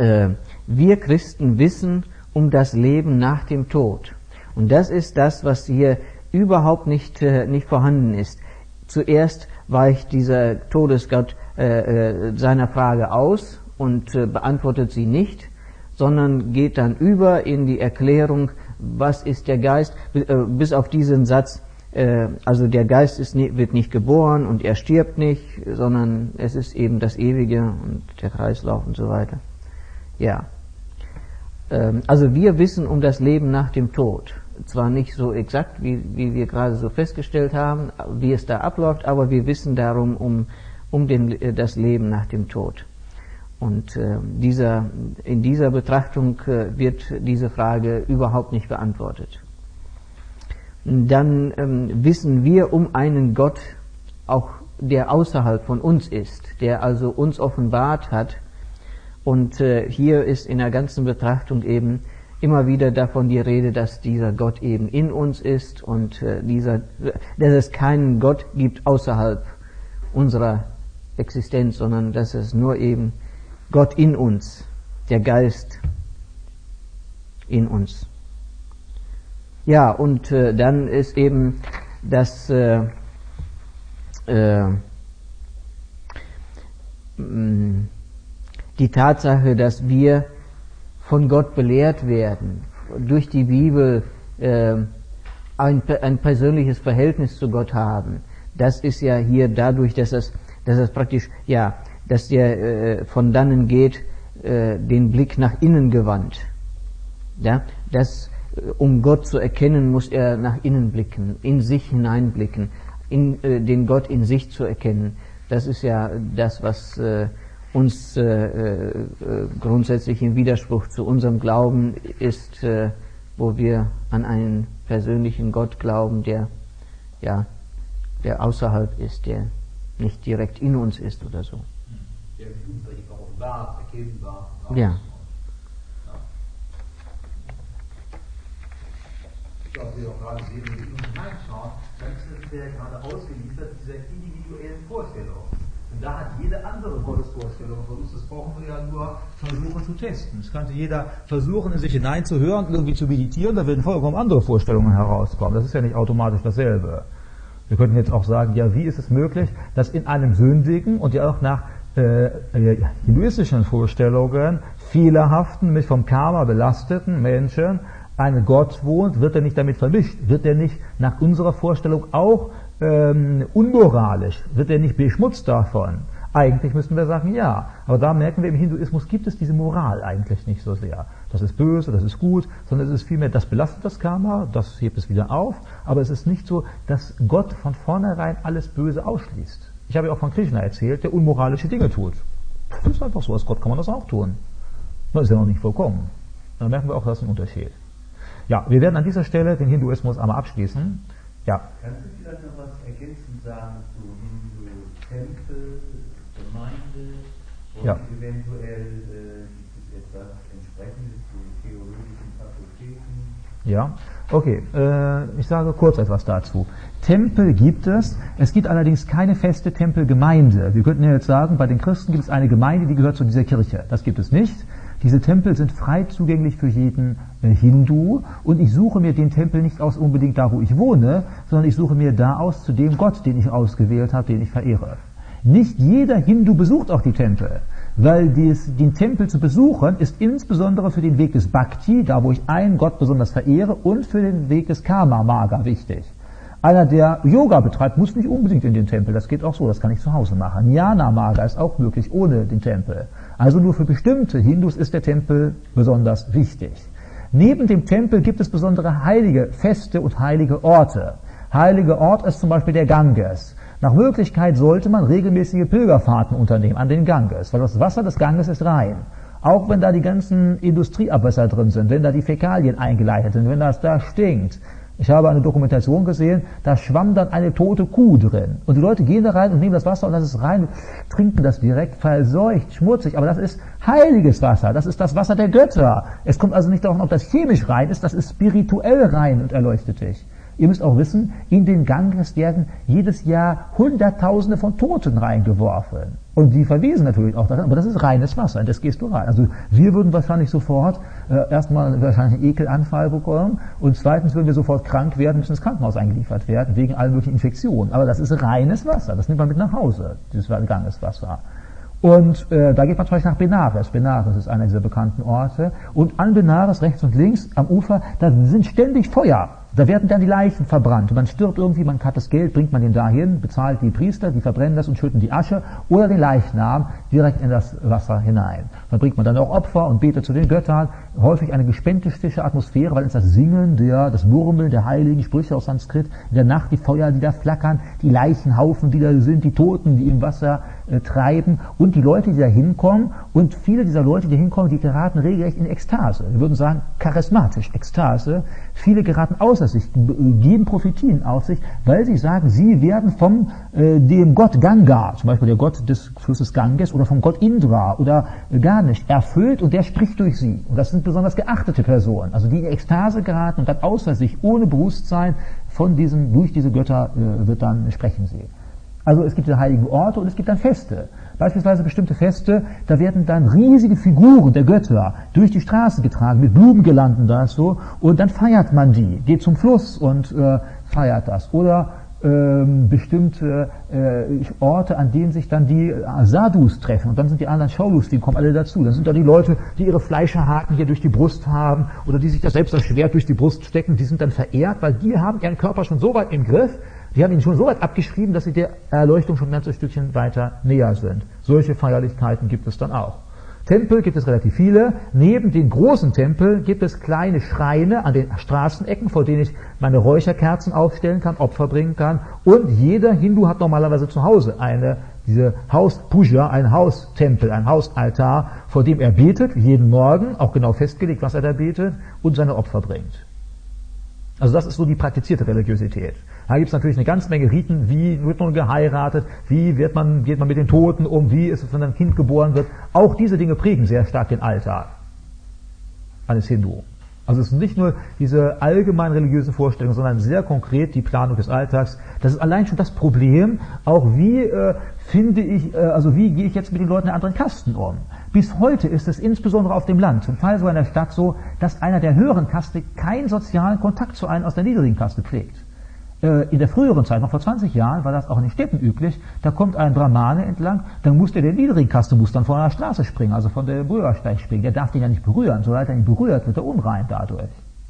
äh, wir Christen wissen um das Leben nach dem Tod. Und das ist das, was hier überhaupt nicht, äh, nicht vorhanden ist. Zuerst weicht dieser Todesgott äh, äh, seiner Frage aus und äh, beantwortet sie nicht, sondern geht dann über in die Erklärung, was ist der Geist, äh, bis auf diesen Satz, äh, also der Geist ist nie, wird nicht geboren und er stirbt nicht, sondern es ist eben das Ewige und der Kreislauf und so weiter. Ja. Ähm, also wir wissen um das Leben nach dem Tod. Zwar nicht so exakt, wie, wie wir gerade so festgestellt haben, wie es da abläuft, aber wir wissen darum um, um den, das Leben nach dem Tod. Und äh, dieser, in dieser Betrachtung äh, wird diese Frage überhaupt nicht beantwortet. Dann ähm, wissen wir um einen Gott, auch der außerhalb von uns ist, der also uns offenbart hat. Und äh, hier ist in der ganzen Betrachtung eben immer wieder davon die Rede, dass dieser Gott eben in uns ist und äh, dieser, dass es keinen Gott gibt außerhalb unserer Existenz, sondern dass es nur eben Gott in uns, der Geist in uns. Ja, und äh, dann ist eben das äh, äh, die Tatsache, dass wir von Gott belehrt werden, durch die Bibel äh, ein, ein persönliches Verhältnis zu Gott haben. Das ist ja hier dadurch, dass es, dass es praktisch, ja, dass der äh, von dannen geht, äh, den Blick nach innen gewandt. Ja, das, um Gott zu erkennen, muss er nach innen blicken, in sich hineinblicken, in äh, den Gott in sich zu erkennen. Das ist ja das, was äh, uns äh, äh, grundsätzlich im Widerspruch zu unserem Glauben ist, äh, wo wir an einen persönlichen Gott glauben, der ja, der außerhalb ist, der nicht direkt in uns ist oder so. Der unsichtbar, offenbar, erkennbar. Ja. Ja, wie wir auch gerade sehen, wenn wir in uns hineinschauen, dann ist er gerade ausgeliefert dieser individuellen Vorstellung. Und da hat jede andere Gottesvorstellung von uns, das brauchen wir ja nur versuchen zu testen. Es könnte jeder versuchen, in sich hineinzuhören, irgendwie zu meditieren, da werden vollkommen andere Vorstellungen herauskommen. Das ist ja nicht automatisch dasselbe. Wir könnten jetzt auch sagen, ja, wie ist es möglich, dass in einem sündigen und ja auch nach äh, hinduistischen Vorstellungen fehlerhaften, mit vom Karma belasteten Menschen ein Gott wohnt, wird er nicht damit vermischt? Wird er nicht nach unserer Vorstellung auch ähm, unmoralisch? Wird er nicht beschmutzt davon? Eigentlich müssten wir sagen, ja. Aber da merken wir, im Hinduismus gibt es diese Moral eigentlich nicht so sehr. Das ist böse, das ist gut, sondern es ist vielmehr, das belastet das Karma, das hebt es wieder auf, aber es ist nicht so, dass Gott von vornherein alles Böse ausschließt. Ich habe ja auch von Krishna erzählt, der unmoralische Dinge tut. Das ist einfach so, als Gott kann man das auch tun. Das ist ja noch nicht vollkommen. Dann merken wir auch, das ist ein Unterschied. Ja, wir werden an dieser Stelle den Hinduismus einmal abschließen. Ja. Kannst du vielleicht noch was ergänzend sagen zu Hindu-Tempel, Gemeinde und ja. eventuell äh, gibt es etwas entsprechendes zu theologischen Fakultäten? Ja, okay. Äh, ich sage kurz etwas dazu. Tempel gibt es, es gibt allerdings keine feste Tempelgemeinde. Wir könnten ja jetzt sagen, bei den Christen gibt es eine Gemeinde, die gehört zu dieser Kirche. Das gibt es nicht. Diese Tempel sind frei zugänglich für jeden äh, Hindu und ich suche mir den Tempel nicht aus unbedingt da, wo ich wohne, sondern ich suche mir da aus zu dem Gott, den ich ausgewählt habe, den ich verehre. Nicht jeder Hindu besucht auch die Tempel, weil dies, den Tempel zu besuchen ist insbesondere für den Weg des Bhakti, da wo ich einen Gott besonders verehre, und für den Weg des Karma-Maga wichtig. Einer, der Yoga betreibt, muss nicht unbedingt in den Tempel, das geht auch so, das kann ich zu Hause machen. Jnana-Maga ist auch möglich ohne den Tempel. Also nur für bestimmte Hindus ist der Tempel besonders wichtig. Neben dem Tempel gibt es besondere heilige Feste und heilige Orte. Heiliger Ort ist zum Beispiel der Ganges. Nach Möglichkeit sollte man regelmäßige Pilgerfahrten unternehmen an den Ganges, weil das Wasser des Ganges ist rein. Auch wenn da die ganzen Industrieabwässer drin sind, wenn da die Fäkalien eingeleitet sind, wenn das da stinkt. Ich habe eine Dokumentation gesehen, da schwamm dann eine tote Kuh drin. Und die Leute gehen da rein und nehmen das Wasser und das ist rein, trinken das direkt, verseucht, schmutzig. Aber das ist heiliges Wasser, das ist das Wasser der Götter. Es kommt also nicht darauf an, ob das chemisch rein ist, das ist spirituell rein und erleuchtet dich. Ihr müsst auch wissen, in den Ganges werden jedes Jahr Hunderttausende von Toten reingeworfen. Und die verwesen natürlich auch daran, aber das ist reines Wasser, in das gehst du rein. Also wir würden wahrscheinlich sofort äh, erstmal wahrscheinlich einen Ekelanfall bekommen und zweitens würden wir sofort krank werden, müssen ins Krankenhaus eingeliefert werden, wegen allen möglichen Infektionen. Aber das ist reines Wasser, das nimmt man mit nach Hause, dieses Gangeswasser. Und äh, da geht man zum Beispiel nach Benares. Benares ist einer dieser bekannten Orte. Und an Benares, rechts und links am Ufer, da sind ständig Feuer. Da werden dann die Leichen verbrannt. Man stirbt irgendwie, man hat das Geld, bringt man den dahin, bezahlt die Priester, die verbrennen das und schütten die Asche oder den Leichnam direkt in das Wasser hinein. Dann bringt man dann auch Opfer und betet zu den Göttern. Häufig eine gespenstische Atmosphäre, weil es das Singen, der, das Murmeln der heiligen Sprüche aus Sanskrit, in der Nacht die Feuer, die da flackern, die Leichenhaufen, die da sind, die Toten, die im Wasser äh, treiben und die Leute, die da hinkommen. Und viele dieser Leute, die hinkommen, die geraten regelrecht in Ekstase. Wir würden sagen, charismatisch, Ekstase. Viele geraten außer sich, geben Prophetien auf sich, weil sie sagen, sie werden vom äh, dem Gott Ganga, zum Beispiel der Gott des Flusses Ganges, oder vom Gott Indra oder äh, Ganesh erfüllt und der spricht durch sie. Und das sind besonders geachtete Personen, also die in Ekstase geraten und dann außer sich, ohne Bewusstsein von diesem, durch diese Götter äh, wird dann sprechen sie. Also es gibt diese heiligen Orte und es gibt dann Feste. Beispielsweise bestimmte Feste, da werden dann riesige Figuren der Götter durch die Straßen getragen, mit Blumengirlanden da so, und dann feiert man die, geht zum Fluss und äh, feiert das. Oder ähm, bestimmte äh, Orte, an denen sich dann die Sadhus treffen und dann sind die anderen Schaulustigen, kommen alle dazu. Dann sind da die Leute, die ihre Fleischerhaken hier durch die Brust haben oder die sich das selbst das Schwert durch die Brust stecken, die sind dann verehrt, weil die haben ihren Körper schon so weit im Griff, die haben ihn schon so weit abgeschrieben, dass sie der Erleuchtung schon ein ganzes Stückchen weiter näher sind. Solche Feierlichkeiten gibt es dann auch. Tempel gibt es relativ viele. Neben den großen Tempeln gibt es kleine Schreine an den Straßenecken, vor denen ich meine Räucherkerzen aufstellen kann, Opfer bringen kann. Und jeder Hindu hat normalerweise zu Hause eine, diese Haus-Puja, ein Haustempel, ein Hausaltar, vor dem er betet, jeden Morgen, auch genau festgelegt, was er da betet, und seine Opfer bringt. Also das ist so die praktizierte Religiosität. Da gibt es natürlich eine ganze Menge Riten, wie wird man geheiratet, wie wird man, geht man mit den Toten um, wie ist es, wenn ein Kind geboren wird. Auch diese Dinge prägen sehr stark den Alltag eines Hindu. Also es sind nicht nur diese allgemein religiösen Vorstellungen, sondern sehr konkret die Planung des Alltags. Das ist allein schon das Problem, auch wie äh, finde ich, äh, also wie gehe ich jetzt mit den Leuten der anderen Kasten um. Bis heute ist es insbesondere auf dem Land, zum Teil sogar in der Stadt so, dass einer der höheren Kaste keinen sozialen Kontakt zu einem aus der niedrigen Kaste pflegt. In der früheren Zeit, noch vor zwanzig Jahren, war das auch in den Städten üblich, da kommt ein Brahmane entlang, dann muss der der niedrigen Kaste muss dann von der Straße springen, also von der Bürgersteig springen. Der darf den ja nicht berühren, sobald er ihn berührt, wird er unrein dadurch.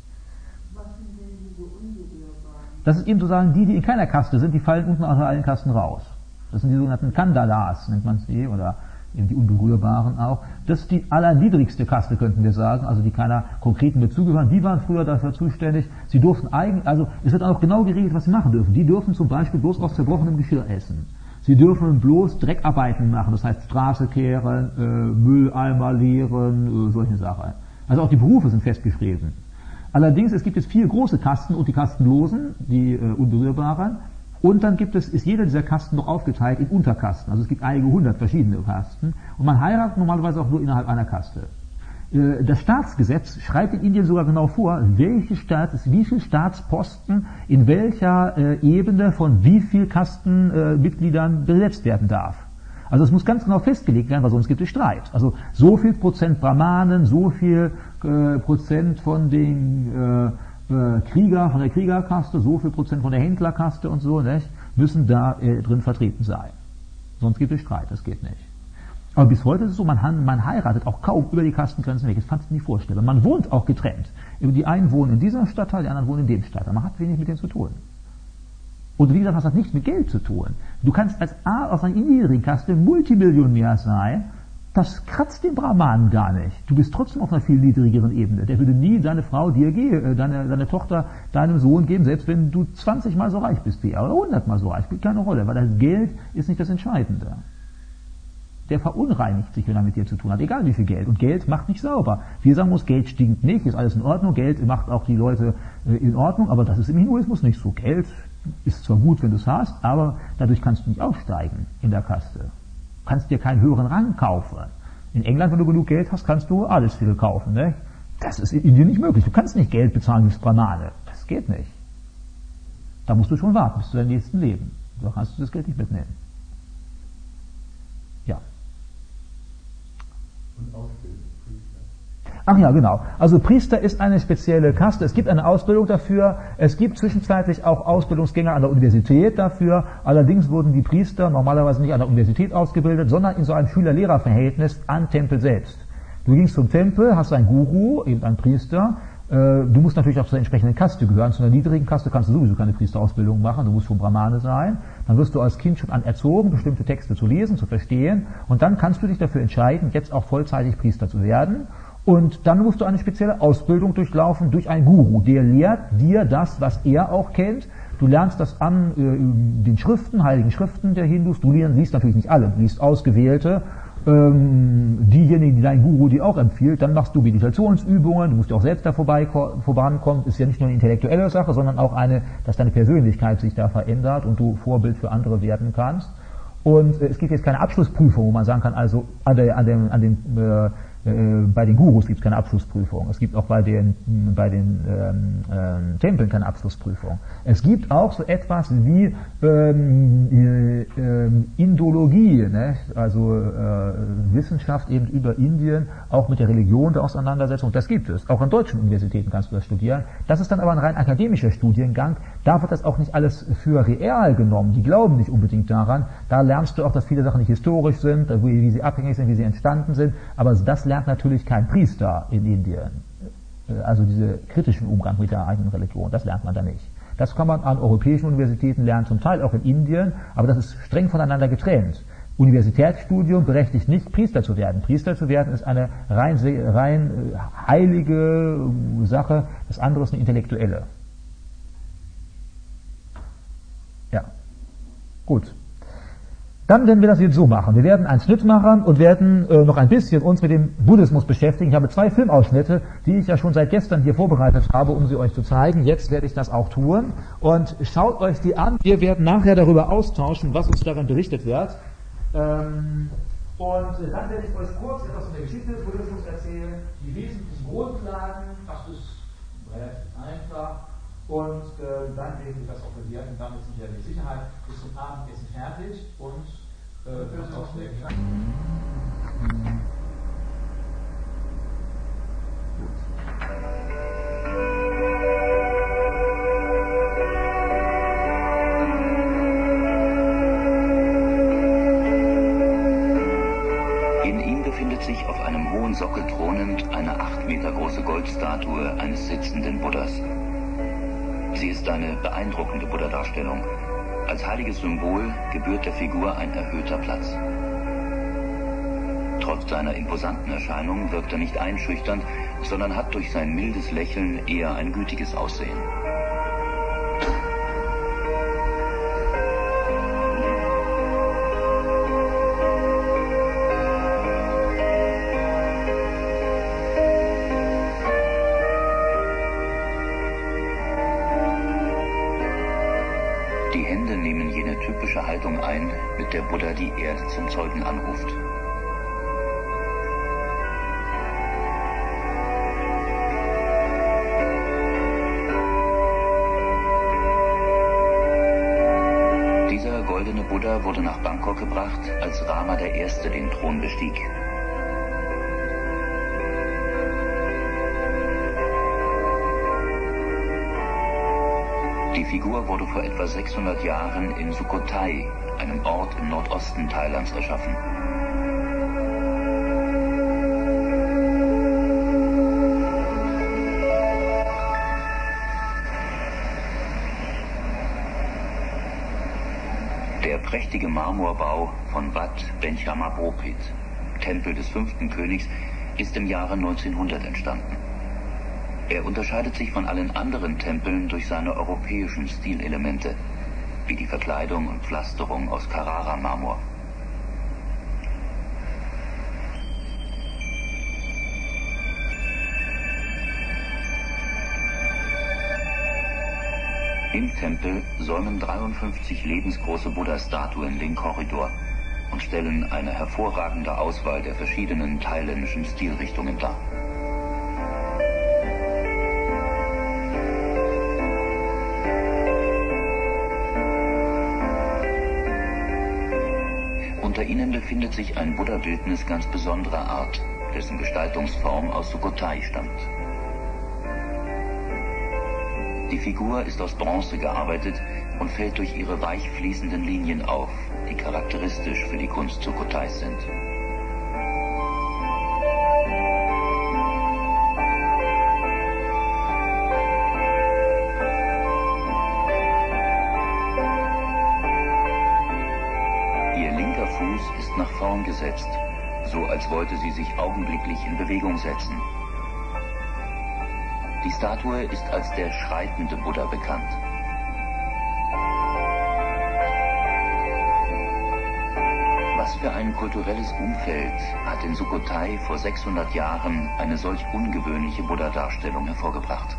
Was sind denn diese Unberührbaren? Das ist eben sozusagen die, die in keiner Kaste sind, die fallen unten aus allen Kasten raus. Das sind die sogenannten Kandalas, nennt man sie, oder eben die Unberührbaren auch. Das ist die allerniedrigste Kaste, könnten wir sagen, also die keiner konkreten dazugehören. Die waren früher dafür zuständig. Sie durften eigentlich, also es wird auch genau geregelt, was sie machen dürfen. Die dürfen zum Beispiel bloß aus zerbrochenem Geschirr essen. Sie dürfen bloß Dreckarbeiten machen, das heißt Straße kehren, äh, Mülleimer leeren, äh, solche Sachen. Also auch die Berufe sind festgeschrieben. Allerdings, es gibt jetzt vier große Kasten und die Kastenlosen, die äh, Unberührbaren. Und dann gibt es, ist jeder dieser Kasten noch aufgeteilt in Unterkasten. Also es gibt einige hundert verschiedene Kasten. Und man heiratet normalerweise auch nur innerhalb einer Kaste. Das Staatsgesetz schreibt in Indien sogar genau vor, welche Staats, wie viel Staatsposten in welcher äh, Ebene von wie viel Kastenmitgliedern äh, besetzt werden darf. Also es muss ganz genau festgelegt werden, weil sonst gibt es Streit. Also so viel Prozent Brahmanen, so viel äh, Prozent von den äh, Krieger, von der Kriegerkaste, so viel Prozent von der Händlerkaste und so, nicht, müssen da äh, drin vertreten sein. Sonst gibt es Streit, das geht nicht. Aber bis heute ist es so, man, man heiratet auch kaum über die Kastengrenzen weg. Das fand ich nicht vorstellen. Man wohnt auch getrennt. Die einen wohnen in dieser Stadtteil, die anderen wohnen in dem Stadtteil. Man hat wenig mit denen zu tun. Und wie gesagt, das hat nichts mit Geld zu tun. Du kannst als A aus einer niedrigen Kaste Multimillionär sein, das kratzt den Brahmanen gar nicht. Du bist trotzdem auf einer viel niedrigeren Ebene. Der würde nie deine Frau dir geben, deine, deine Tochter deinem Sohn geben, selbst wenn du zwanzig Mal so reich bist wie er oder hundert Mal so reich, spielt keine Rolle, weil das Geld ist nicht das Entscheidende. Der verunreinigt sich, wenn er mit dir zu tun hat, egal wie viel Geld. Und Geld macht nicht sauber. Wir sagen muss, Geld stinkt nicht, ist alles in Ordnung, Geld macht auch die Leute in Ordnung, aber das ist im Hinduismus nicht so. Geld ist zwar gut, wenn du es hast, aber dadurch kannst du nicht aufsteigen in der Kaste. Du kannst dir keinen höheren Rang kaufen. In England, wenn du genug Geld hast, kannst du alles viel kaufen. Ne? Das ist in Indien nicht möglich. Du kannst nicht Geld bezahlen wie Brahmane. Das geht nicht. Da musst du schon warten bis zu deinem nächsten Leben. Da kannst du das Geld nicht mitnehmen. Ja. Und Ausbildung. Ach ja, genau. Also Priester ist eine spezielle Kaste. Es gibt eine Ausbildung dafür. Es gibt zwischenzeitlich auch Ausbildungsgänge an der Universität dafür. Allerdings wurden die Priester normalerweise nicht an der Universität ausgebildet, sondern in so einem Schüler-Lehrer-Verhältnis am Tempel selbst. Du gingst zum Tempel, hast einen Guru, eben einen Priester. Du musst natürlich auch zur entsprechenden Kaste gehören. Zu einer niedrigen Kaste kannst du sowieso keine Priesterausbildung machen. Du musst schon Brahmane sein. Dann wirst du als Kind schon anerzogen, bestimmte Texte zu lesen, zu verstehen. Und dann kannst du dich dafür entscheiden, jetzt auch vollzeitig Priester zu werden. Und dann musst du eine spezielle Ausbildung durchlaufen durch einen Guru. Der lehrt dir das, was er auch kennt. Du lernst das an äh, den Schriften, heiligen Schriften der Hindus. Du liest natürlich nicht alle, du liest ausgewählte. Ähm, diejenigen, die dein Guru dir auch empfiehlt. Dann machst du Meditationsübungen, du musst ja auch selbst da vorbei, vorankommen. Ist ja nicht nur eine intellektuelle Sache, sondern auch eine, dass deine Persönlichkeit sich da verändert und du Vorbild für andere werden kannst. Und äh, es gibt jetzt keine Abschlussprüfung, wo man sagen kann, also an, der, an dem, an dem äh, bei den Gurus gibt es keine Abschlussprüfung. Es gibt auch bei den, bei den ähm, ähm, Tempeln keine Abschlussprüfung. Es gibt auch so etwas wie ähm, äh, Indologie, ne? Also äh, Wissenschaft eben über Indien, auch mit der Religion der Auseinandersetzung. Das gibt es. Auch an deutschen Universitäten kannst du das studieren. Das ist dann aber ein rein akademischer Studiengang. Da wird das auch nicht alles für real genommen. Die glauben nicht unbedingt daran. Da lernst du auch, dass viele Sachen nicht historisch sind, wie, wie sie abhängig sind, wie sie entstanden sind. Aber das lernt natürlich kein Priester in Indien. Also diese kritischen Umgang mit der eigenen Religion, das lernt man da nicht. Das kann man an europäischen Universitäten lernen, zum Teil auch in Indien, aber das ist streng voneinander getrennt. Universitätsstudium berechtigt nicht, Priester zu werden. Priester zu werden ist eine rein, rein heilige Sache, das andere ist eine intellektuelle. Ja, gut. Dann werden wir das jetzt so machen. Wir werden einen Schnitt machen und werden äh, noch ein bisschen uns mit dem Buddhismus beschäftigen. Ich habe zwei Filmausschnitte, die ich ja schon seit gestern hier vorbereitet habe, um sie euch zu zeigen. Jetzt werde ich das auch tun. Und schaut euch die an. Wir werden nachher darüber austauschen, was uns darin berichtet wird. Ähm, und äh, dann werde ich euch kurz etwas von der Geschichte des Buddhismus erzählen, die wesentlichen Grundlagen. Das ist relativ einfach. Und äh, dann werden wir das auch bewerten. Damit sind wir mit Sicherheit bis zum Abendessen fertig und äh, für das Ausweg. In ihm befindet sich auf einem hohen Sockel thronend eine acht Meter große Goldstatue eines sitzenden Buddhas. Sie ist eine beeindruckende Buddha-Darstellung. Als heiliges Symbol gebührt der Figur ein erhöhter Platz. Trotz seiner imposanten Erscheinung wirkt er nicht einschüchternd, sondern hat durch sein mildes Lächeln eher ein gütiges Aussehen. Die Hände nehmen jene typische Haltung ein, mit der Buddha die Erde zum Zeugen anruft. Dieser goldene Buddha wurde nach Bangkok gebracht, als Rama der Erste den Thron bestieg. Die Figur wurde vor etwa sechshundert Jahren in Sukhothai, einem Ort im Nordosten Thailands, erschaffen. Der prächtige Marmorbau von Wat Benchamabopit, Tempel des fünften Königs, ist im Jahre neunzehnhundert entstanden. Er unterscheidet sich von allen anderen Tempeln durch seine europäischen Stilelemente, wie die Verkleidung und Pflasterung aus Carrara-Marmor. Im Tempel säumen dreiundfünfzig lebensgroße Buddha-Statuen den Korridor und stellen eine hervorragende Auswahl der verschiedenen thailändischen Stilrichtungen dar. Unter ihnen befindet sich ein Buddha-Bildnis ganz besonderer Art, dessen Gestaltungsform aus Sukhothai stammt. Die Figur ist aus Bronze gearbeitet und fällt durch ihre weich fließenden Linien auf, die charakteristisch für die Kunst Sukhothais sind. Ihr linker Fuß ist nach vorn gesetzt, so als wollte sie sich augenblicklich in Bewegung setzen. Die Statue ist als der schreitende Buddha bekannt. Was für ein kulturelles Umfeld hat in Sukhothai vor sechshundert Jahren eine solch ungewöhnliche Buddha-Darstellung hervorgebracht?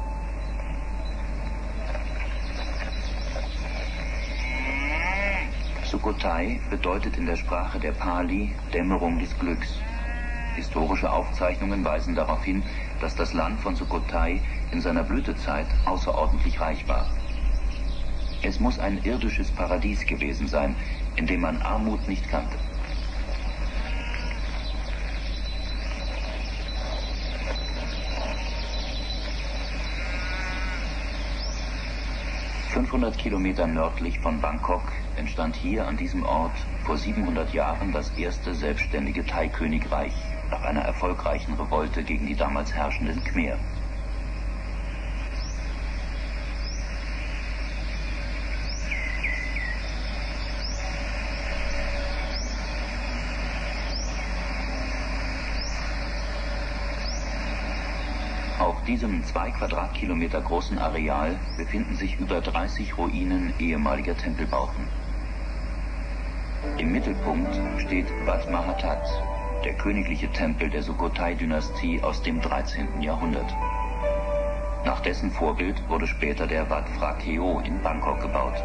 Sukhothai bedeutet in der Sprache der Pali Dämmerung des Glücks. Historische Aufzeichnungen weisen darauf hin, dass das Land von Sukhothai in seiner Blütezeit außerordentlich reich war. Es muss ein irdisches Paradies gewesen sein, in dem man Armut nicht kannte. fünfhundert Kilometer nördlich von Bangkok entstand hier an diesem Ort vor siebenhundert Jahren das erste selbstständige Thai-Königreich nach einer erfolgreichen Revolte gegen die damals herrschenden Khmer. Auf diesem zwei Quadratkilometer großen Areal befinden sich über dreißig Ruinen ehemaliger Tempelbauten. Im Mittelpunkt steht Wat Mahathat, der königliche Tempel der Sukhothai-Dynastie aus dem dreizehnten Jahrhundert. Nach dessen Vorbild wurde später der Wat Phra Keyo in Bangkok gebaut.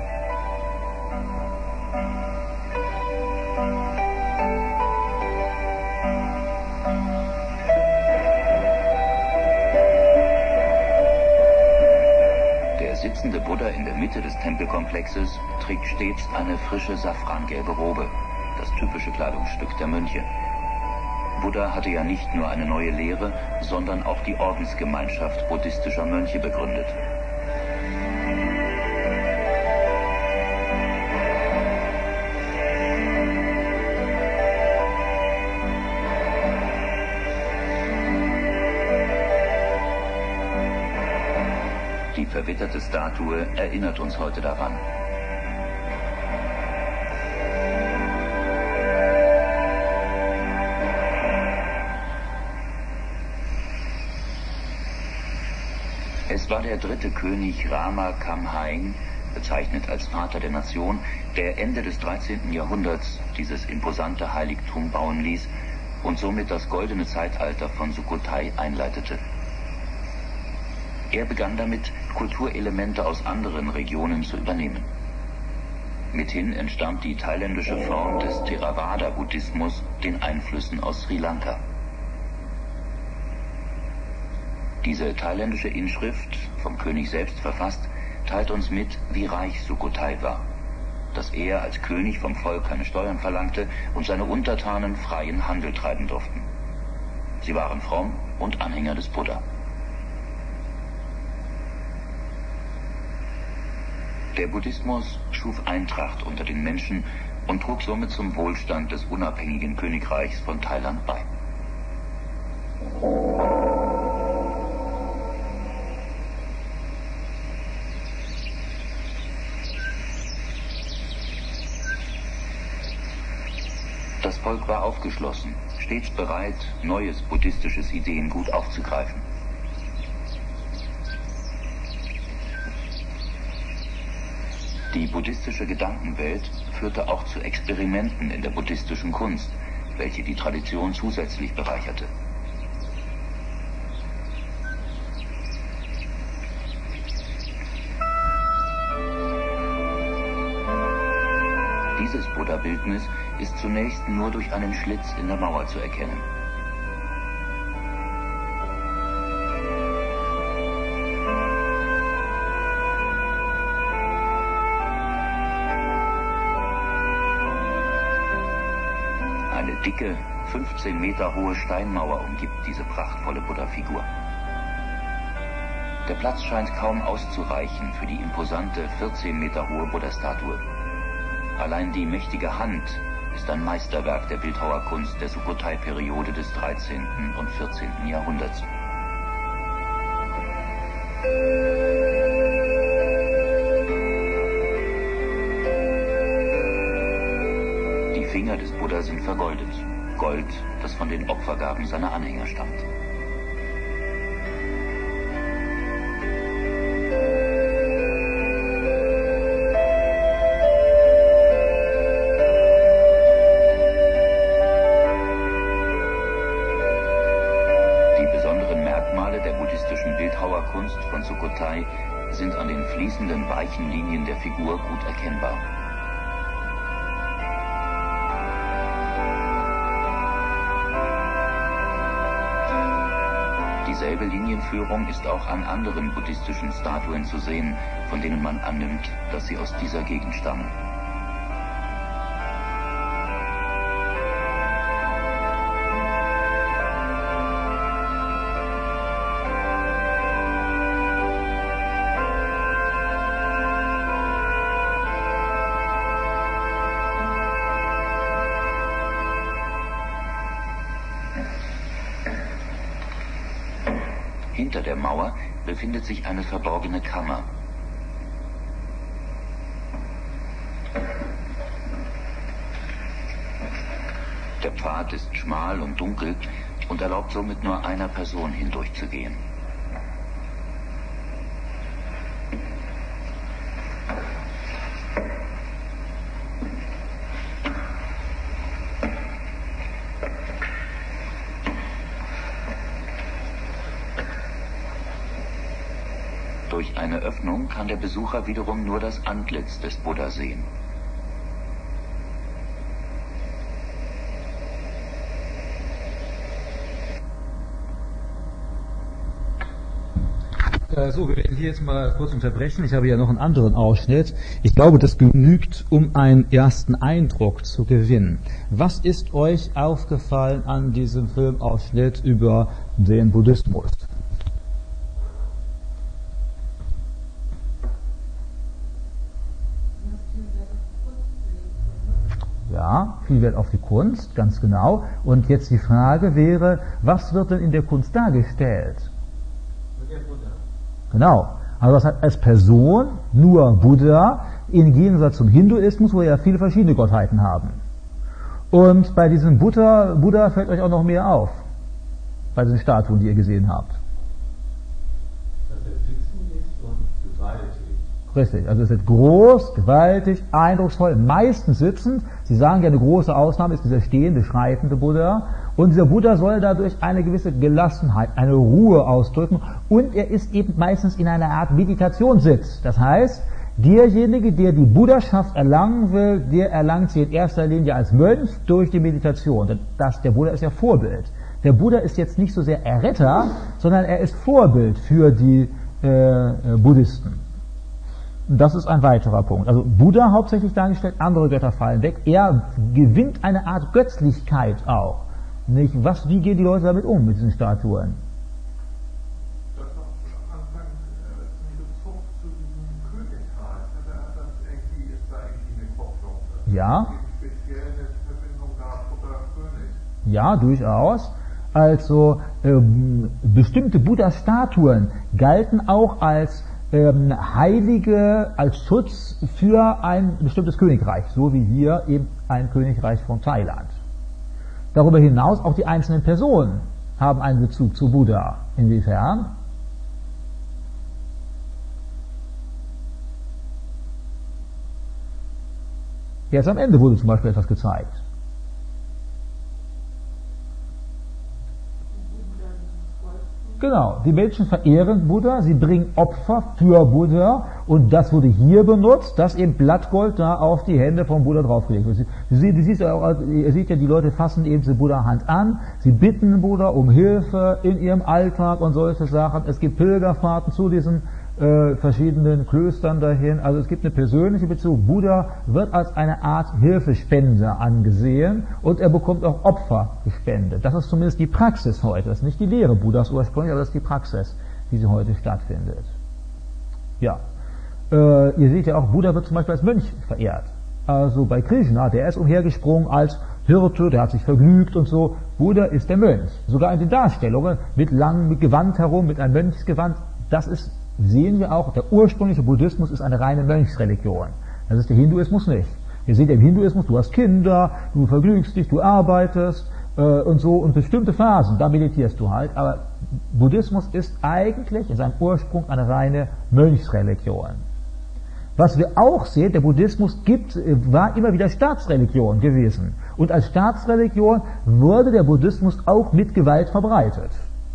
Der sitzende Buddha in der Mitte des Tempelkomplexes trägt stets eine frische safrangelbe Robe, das typische Kleidungsstück der Mönche. Buddha hatte ja nicht nur eine neue Lehre, sondern auch die Ordensgemeinschaft buddhistischer Mönche begründet. Die verwitterte Statue erinnert uns heute daran. Es war der dritte König Rama Kamhaeng, bezeichnet als Vater der Nation, der Ende des dreizehnten Jahrhunderts dieses imposante Heiligtum bauen ließ und somit das goldene Zeitalter von Sukhothai einleitete. Er begann damit, Kulturelemente aus anderen Regionen zu übernehmen. Mithin entstammt die thailändische Form des Theravada-Buddhismus den Einflüssen aus Sri Lanka. Diese thailändische Inschrift, vom König selbst verfasst, teilt uns mit, wie reich Sukhothai war, dass er als König vom Volk keine Steuern verlangte und seine Untertanen freien Handel treiben durften. Sie waren fromm und Anhänger des Buddha. Der Buddhismus schuf Eintracht unter den Menschen und trug somit zum Wohlstand des unabhängigen Königreichs von Thailand bei. Das Volk war aufgeschlossen, stets bereit, neues buddhistisches Ideengut aufzugreifen. Die buddhistische Gedankenwelt führte auch zu Experimenten in der buddhistischen Kunst, welche die Tradition zusätzlich bereicherte. Dieses Buddha-Bildnis ist zunächst nur durch einen Schlitz in der Mauer zu erkennen. dicke, fünfzehn Meter hohe Steinmauer umgibt diese prachtvolle Buddha-Figur. Der Platz scheint kaum auszureichen für die imposante, vierzehn Meter hohe Buddha-Statue. Allein die mächtige Hand ist ein Meisterwerk der Bildhauerkunst der Sukhothai-Periode des dreizehnten und vierzehnten Jahrhunderts. Die Finger des Buddha sind vergoldet. Gold, das von den Opfergaben seiner Anhänger stammt. Bildhauerkunst von Sukhothai sind an den fließenden, weichen Linien der Figur gut erkennbar. Dieselbe Linienführung ist auch an anderen buddhistischen Statuen zu sehen, von denen man annimmt, dass sie aus dieser Gegend stammen. Hinter der Mauer befindet sich eine verborgene Kammer. Der Pfad ist schmal und dunkel und erlaubt somit nur einer Person hindurchzugehen. Durch eine Öffnung kann der Besucher wiederum nur das Antlitz des Buddha sehen. So, wir werden hier jetzt mal kurz unterbrechen. Ich habe ja noch einen anderen Ausschnitt. Ich glaube, das genügt, um einen ersten Eindruck zu gewinnen. Was ist euch aufgefallen an diesem Filmausschnitt über den Buddhismus? Ja, viel Wert auf die Kunst, ganz genau. Und jetzt die Frage wäre, was wird denn in der Kunst dargestellt? Der Buddha. Genau. Also das hat als Person nur Buddha, im Gegensatz zum Hinduismus, wo wir ja viele verschiedene Gottheiten haben. Und bei diesem Buddha, Buddha fällt euch auch noch mehr auf. Bei den Statuen, die ihr gesehen habt. Dass er sitzen ist und gewaltig. Richtig, also es ist groß, gewaltig, eindrucksvoll, meistens sitzend. Sie sagen ja, eine große Ausnahme ist dieser stehende, schreitende Buddha. Und dieser Buddha soll dadurch eine gewisse Gelassenheit, eine Ruhe ausdrücken. Und er ist eben meistens in einer Art Meditationssitz. Das heißt, derjenige, der die Buddhaschaft erlangen will, der erlangt sie in erster Linie als Mönch durch die Meditation. Das, der Buddha ist ja Vorbild. Der Buddha ist jetzt nicht so sehr Erretter, sondern er ist Vorbild für die äh, Buddhisten. Das ist ein weiterer Punkt. Also Buddha hauptsächlich dargestellt, andere Götter fallen weg. Er gewinnt eine Art Götzlichkeit auch. Nicht? Was, wie gehen die Leute damit um, mit diesen Statuen? Das war am Anfang äh, Bezug zu diesem Königreich. Er hat das irgendwie, ist da irgendwie eine Kopplung. Ja. Speziell eine Verbindung da Buddha König. Ja, durchaus. Also ähm, bestimmte Buddha-Statuen galten auch als ähm, Heilige, als Schutz für ein bestimmtes Königreich, so wie hier eben ein Königreich von Thailand. Darüber hinaus auch die einzelnen Personen haben einen Bezug zu Buddha. Inwiefern? Jetzt am Ende wurde zum Beispiel etwas gezeigt. Genau, die Menschen verehren Buddha, sie bringen Opfer für Buddha und das wurde hier benutzt, dass eben Blattgold da auf die Hände vom Buddha draufgelegt wird. Sie, sie, sie, ihr seht ja, die Leute fassen eben die Buddha-Hand an, sie bitten Buddha um Hilfe in ihrem Alltag und solche Sachen. Es gibt Pilgerfahrten zu diesem äh, verschiedenen Klöstern dahin. Also es gibt eine persönliche Beziehung. Buddha wird als eine Art Hilfespender angesehen und er bekommt auch Opfer gespendet. Das ist zumindest die Praxis heute. Das ist nicht die Lehre Buddhas ursprünglich, aber das ist die Praxis, wie sie heute stattfindet. Ja, äh, ihr seht ja auch, Buddha wird zum Beispiel als Mönch verehrt. Also bei Krishna, der ist umhergesprungen als Hirte, der hat sich vergnügt und so. Buddha ist der Mönch. Sogar in den Darstellungen mit langem Gewand herum, mit einem Mönchsgewand. Das ist, sehen wir auch, der ursprüngliche Buddhismus ist eine reine Mönchsreligion. Das ist der Hinduismus nicht. Ihr seht ja im Hinduismus, du hast Kinder, du vergnügst dich, du arbeitest äh, und so und bestimmte Phasen, da meditierst du halt. Aber Buddhismus ist eigentlich in seinem Ursprung eine reine Mönchsreligion. Was wir auch sehen, der Buddhismus gibt, war immer wieder Staatsreligion gewesen. Und als Staatsreligion wurde der Buddhismus auch mit Gewalt verbreitet.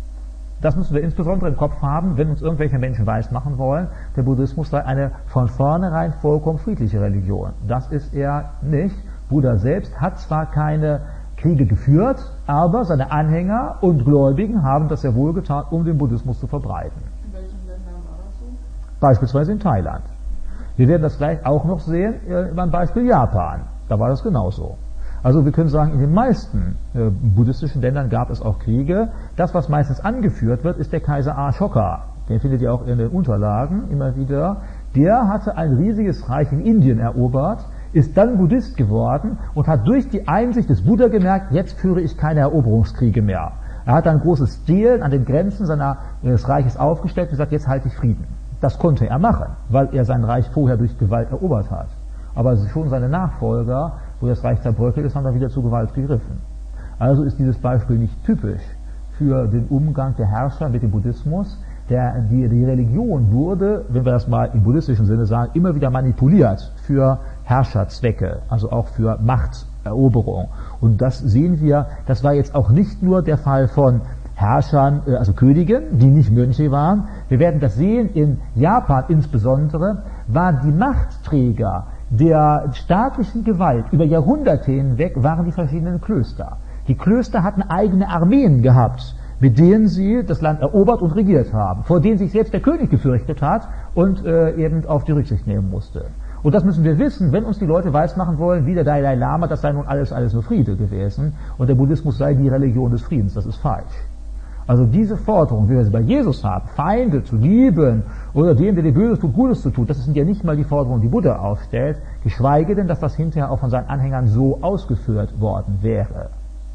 Das müssen wir insbesondere im Kopf haben, wenn uns irgendwelche Menschen weismachen wollen, der Buddhismus sei eine von vornherein vollkommen friedliche Religion. Das ist er nicht. Buddha selbst hat zwar keine Kriege geführt, aber seine Anhänger und Gläubigen haben das sehr wohl getan, um den Buddhismus zu verbreiten. In welchen Ländern war das so? Beispielsweise in Thailand. Wir werden das gleich auch noch sehen äh, beim Beispiel Japan. Da war das genauso. Also wir können sagen, in den meisten äh, buddhistischen Ländern gab es auch Kriege. Das, was meistens angeführt wird, ist der Kaiser Ashoka. Den findet ihr auch in den Unterlagen immer wieder. Der hatte ein riesiges Reich in Indien erobert, ist dann Buddhist geworden und hat durch die Einsicht des Buddha gemerkt, jetzt führe ich keine Eroberungskriege mehr. Er hat ein großes Stil an den Grenzen seines Reiches aufgestellt und gesagt, jetzt halte ich Frieden. Das konnte er machen, weil er sein Reich vorher durch Gewalt erobert hat. Aber schon seine Nachfolger, wo das Reich zerbröckelt ist, haben dann wieder zu Gewalt gegriffen. Also ist dieses Beispiel nicht typisch für den Umgang der Herrscher mit dem Buddhismus. Der, die, die Religion wurde, wenn wir das mal im buddhistischen Sinne sagen, immer wieder manipuliert für Herrscherzwecke, also auch für Machteroberung. Und das sehen wir, das war jetzt auch nicht nur der Fall von Herrschern, also Königen, die nicht Mönche waren. Wir werden das sehen, in Japan insbesondere waren die Machtträger der staatlichen Gewalt über Jahrhunderte hinweg waren die verschiedenen Klöster. Die Klöster hatten eigene Armeen gehabt, mit denen sie das Land erobert und regiert haben, vor denen sich selbst der König gefürchtet hat und äh, eben auf die Rücksicht nehmen musste. Und das müssen wir wissen, wenn uns die Leute weismachen wollen, wie der Dalai Lama, das sei nun alles, alles nur Friede gewesen und der Buddhismus sei die Religion des Friedens. Das ist falsch. Also diese Forderung, wie wir sie bei Jesus haben, Feinde zu lieben oder dem, der dir Böses tut, Gutes zu tun, das sind ja nicht mal die Forderungen, die Buddha aufstellt, geschweige denn, dass das hinterher auch von seinen Anhängern so ausgeführt worden wäre.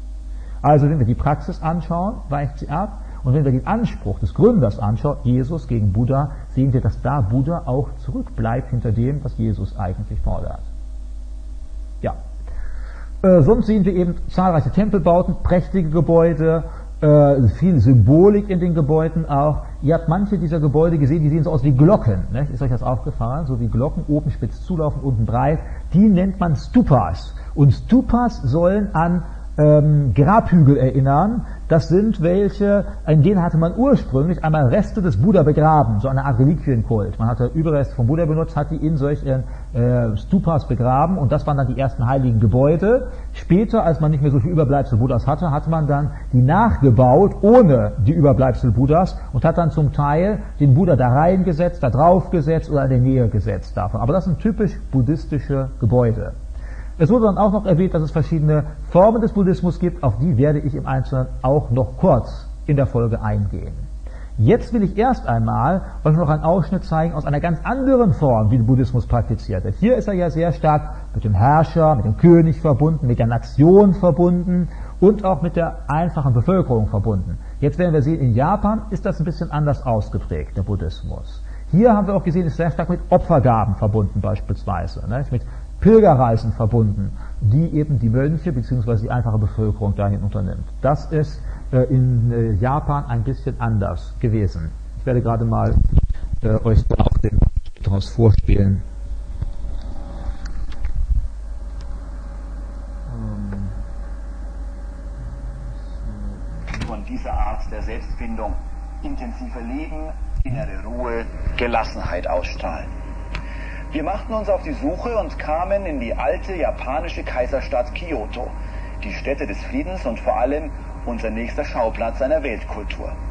Also wenn wir die Praxis anschauen, weicht sie ab, und wenn wir den Anspruch des Gründers anschauen, Jesus gegen Buddha, sehen wir, dass da Buddha auch zurückbleibt hinter dem, was Jesus eigentlich fordert. Ja. Äh, sonst sehen wir eben zahlreiche Tempelbauten, prächtige Gebäude, Äh, viel Symbolik in den Gebäuden auch. Ihr habt manche dieser Gebäude gesehen, die sehen so aus wie Glocken. Ne? Ist euch das aufgefallen? So wie Glocken, oben spitz zulaufen, unten breit. Die nennt man Stupas. Und Stupas sollen an ähm, Grabhügel erinnern. Das sind welche, in denen hatte man ursprünglich einmal Reste des Buddha begraben, so eine Art Reliquienkult. Man hatte Überreste vom Buddha benutzt, hat die in solchen äh, Stupas begraben und das waren dann die ersten heiligen Gebäude. Später, als man nicht mehr so viel Überbleibsel Buddhas hatte, hat man dann die nachgebaut ohne die Überbleibsel Buddhas und hat dann zum Teil den Buddha da reingesetzt, da drauf gesetzt oder in der Nähe gesetzt davon. Aber das sind typisch buddhistische Gebäude. Es wurde dann auch noch erwähnt, dass es verschiedene Formen des Buddhismus gibt, auf die werde ich im Einzelnen auch noch kurz in der Folge eingehen. Jetzt will ich erst einmal euch noch einen Ausschnitt zeigen aus einer ganz anderen Form, wie der Buddhismus praktiziert wird. Hier ist er ja sehr stark mit dem Herrscher, mit dem König verbunden, mit der Nation verbunden und auch mit der einfachen Bevölkerung verbunden. Jetzt werden wir sehen, in Japan ist das ein bisschen anders ausgeprägt, der Buddhismus. Hier haben wir auch gesehen, ist sehr stark mit Opfergaben verbunden beispielsweise, ne? Mit Pilgerreisen verbunden, die eben die Mönche bzw. die einfache Bevölkerung dahin unternimmt. Das ist äh, in äh, Japan ein bisschen anders gewesen. Ich werde gerade mal äh, euch da auch den daraus vorspielen. Von dieser Art der Selbstfindung, intensive Leben, innere Ruhe, Gelassenheit ausstrahlen. Wir machten uns auf die Suche und kamen in die alte japanische Kaiserstadt Kyoto, die Stätte des Friedens und vor allem unser nächster Schauplatz einer Weltkultur.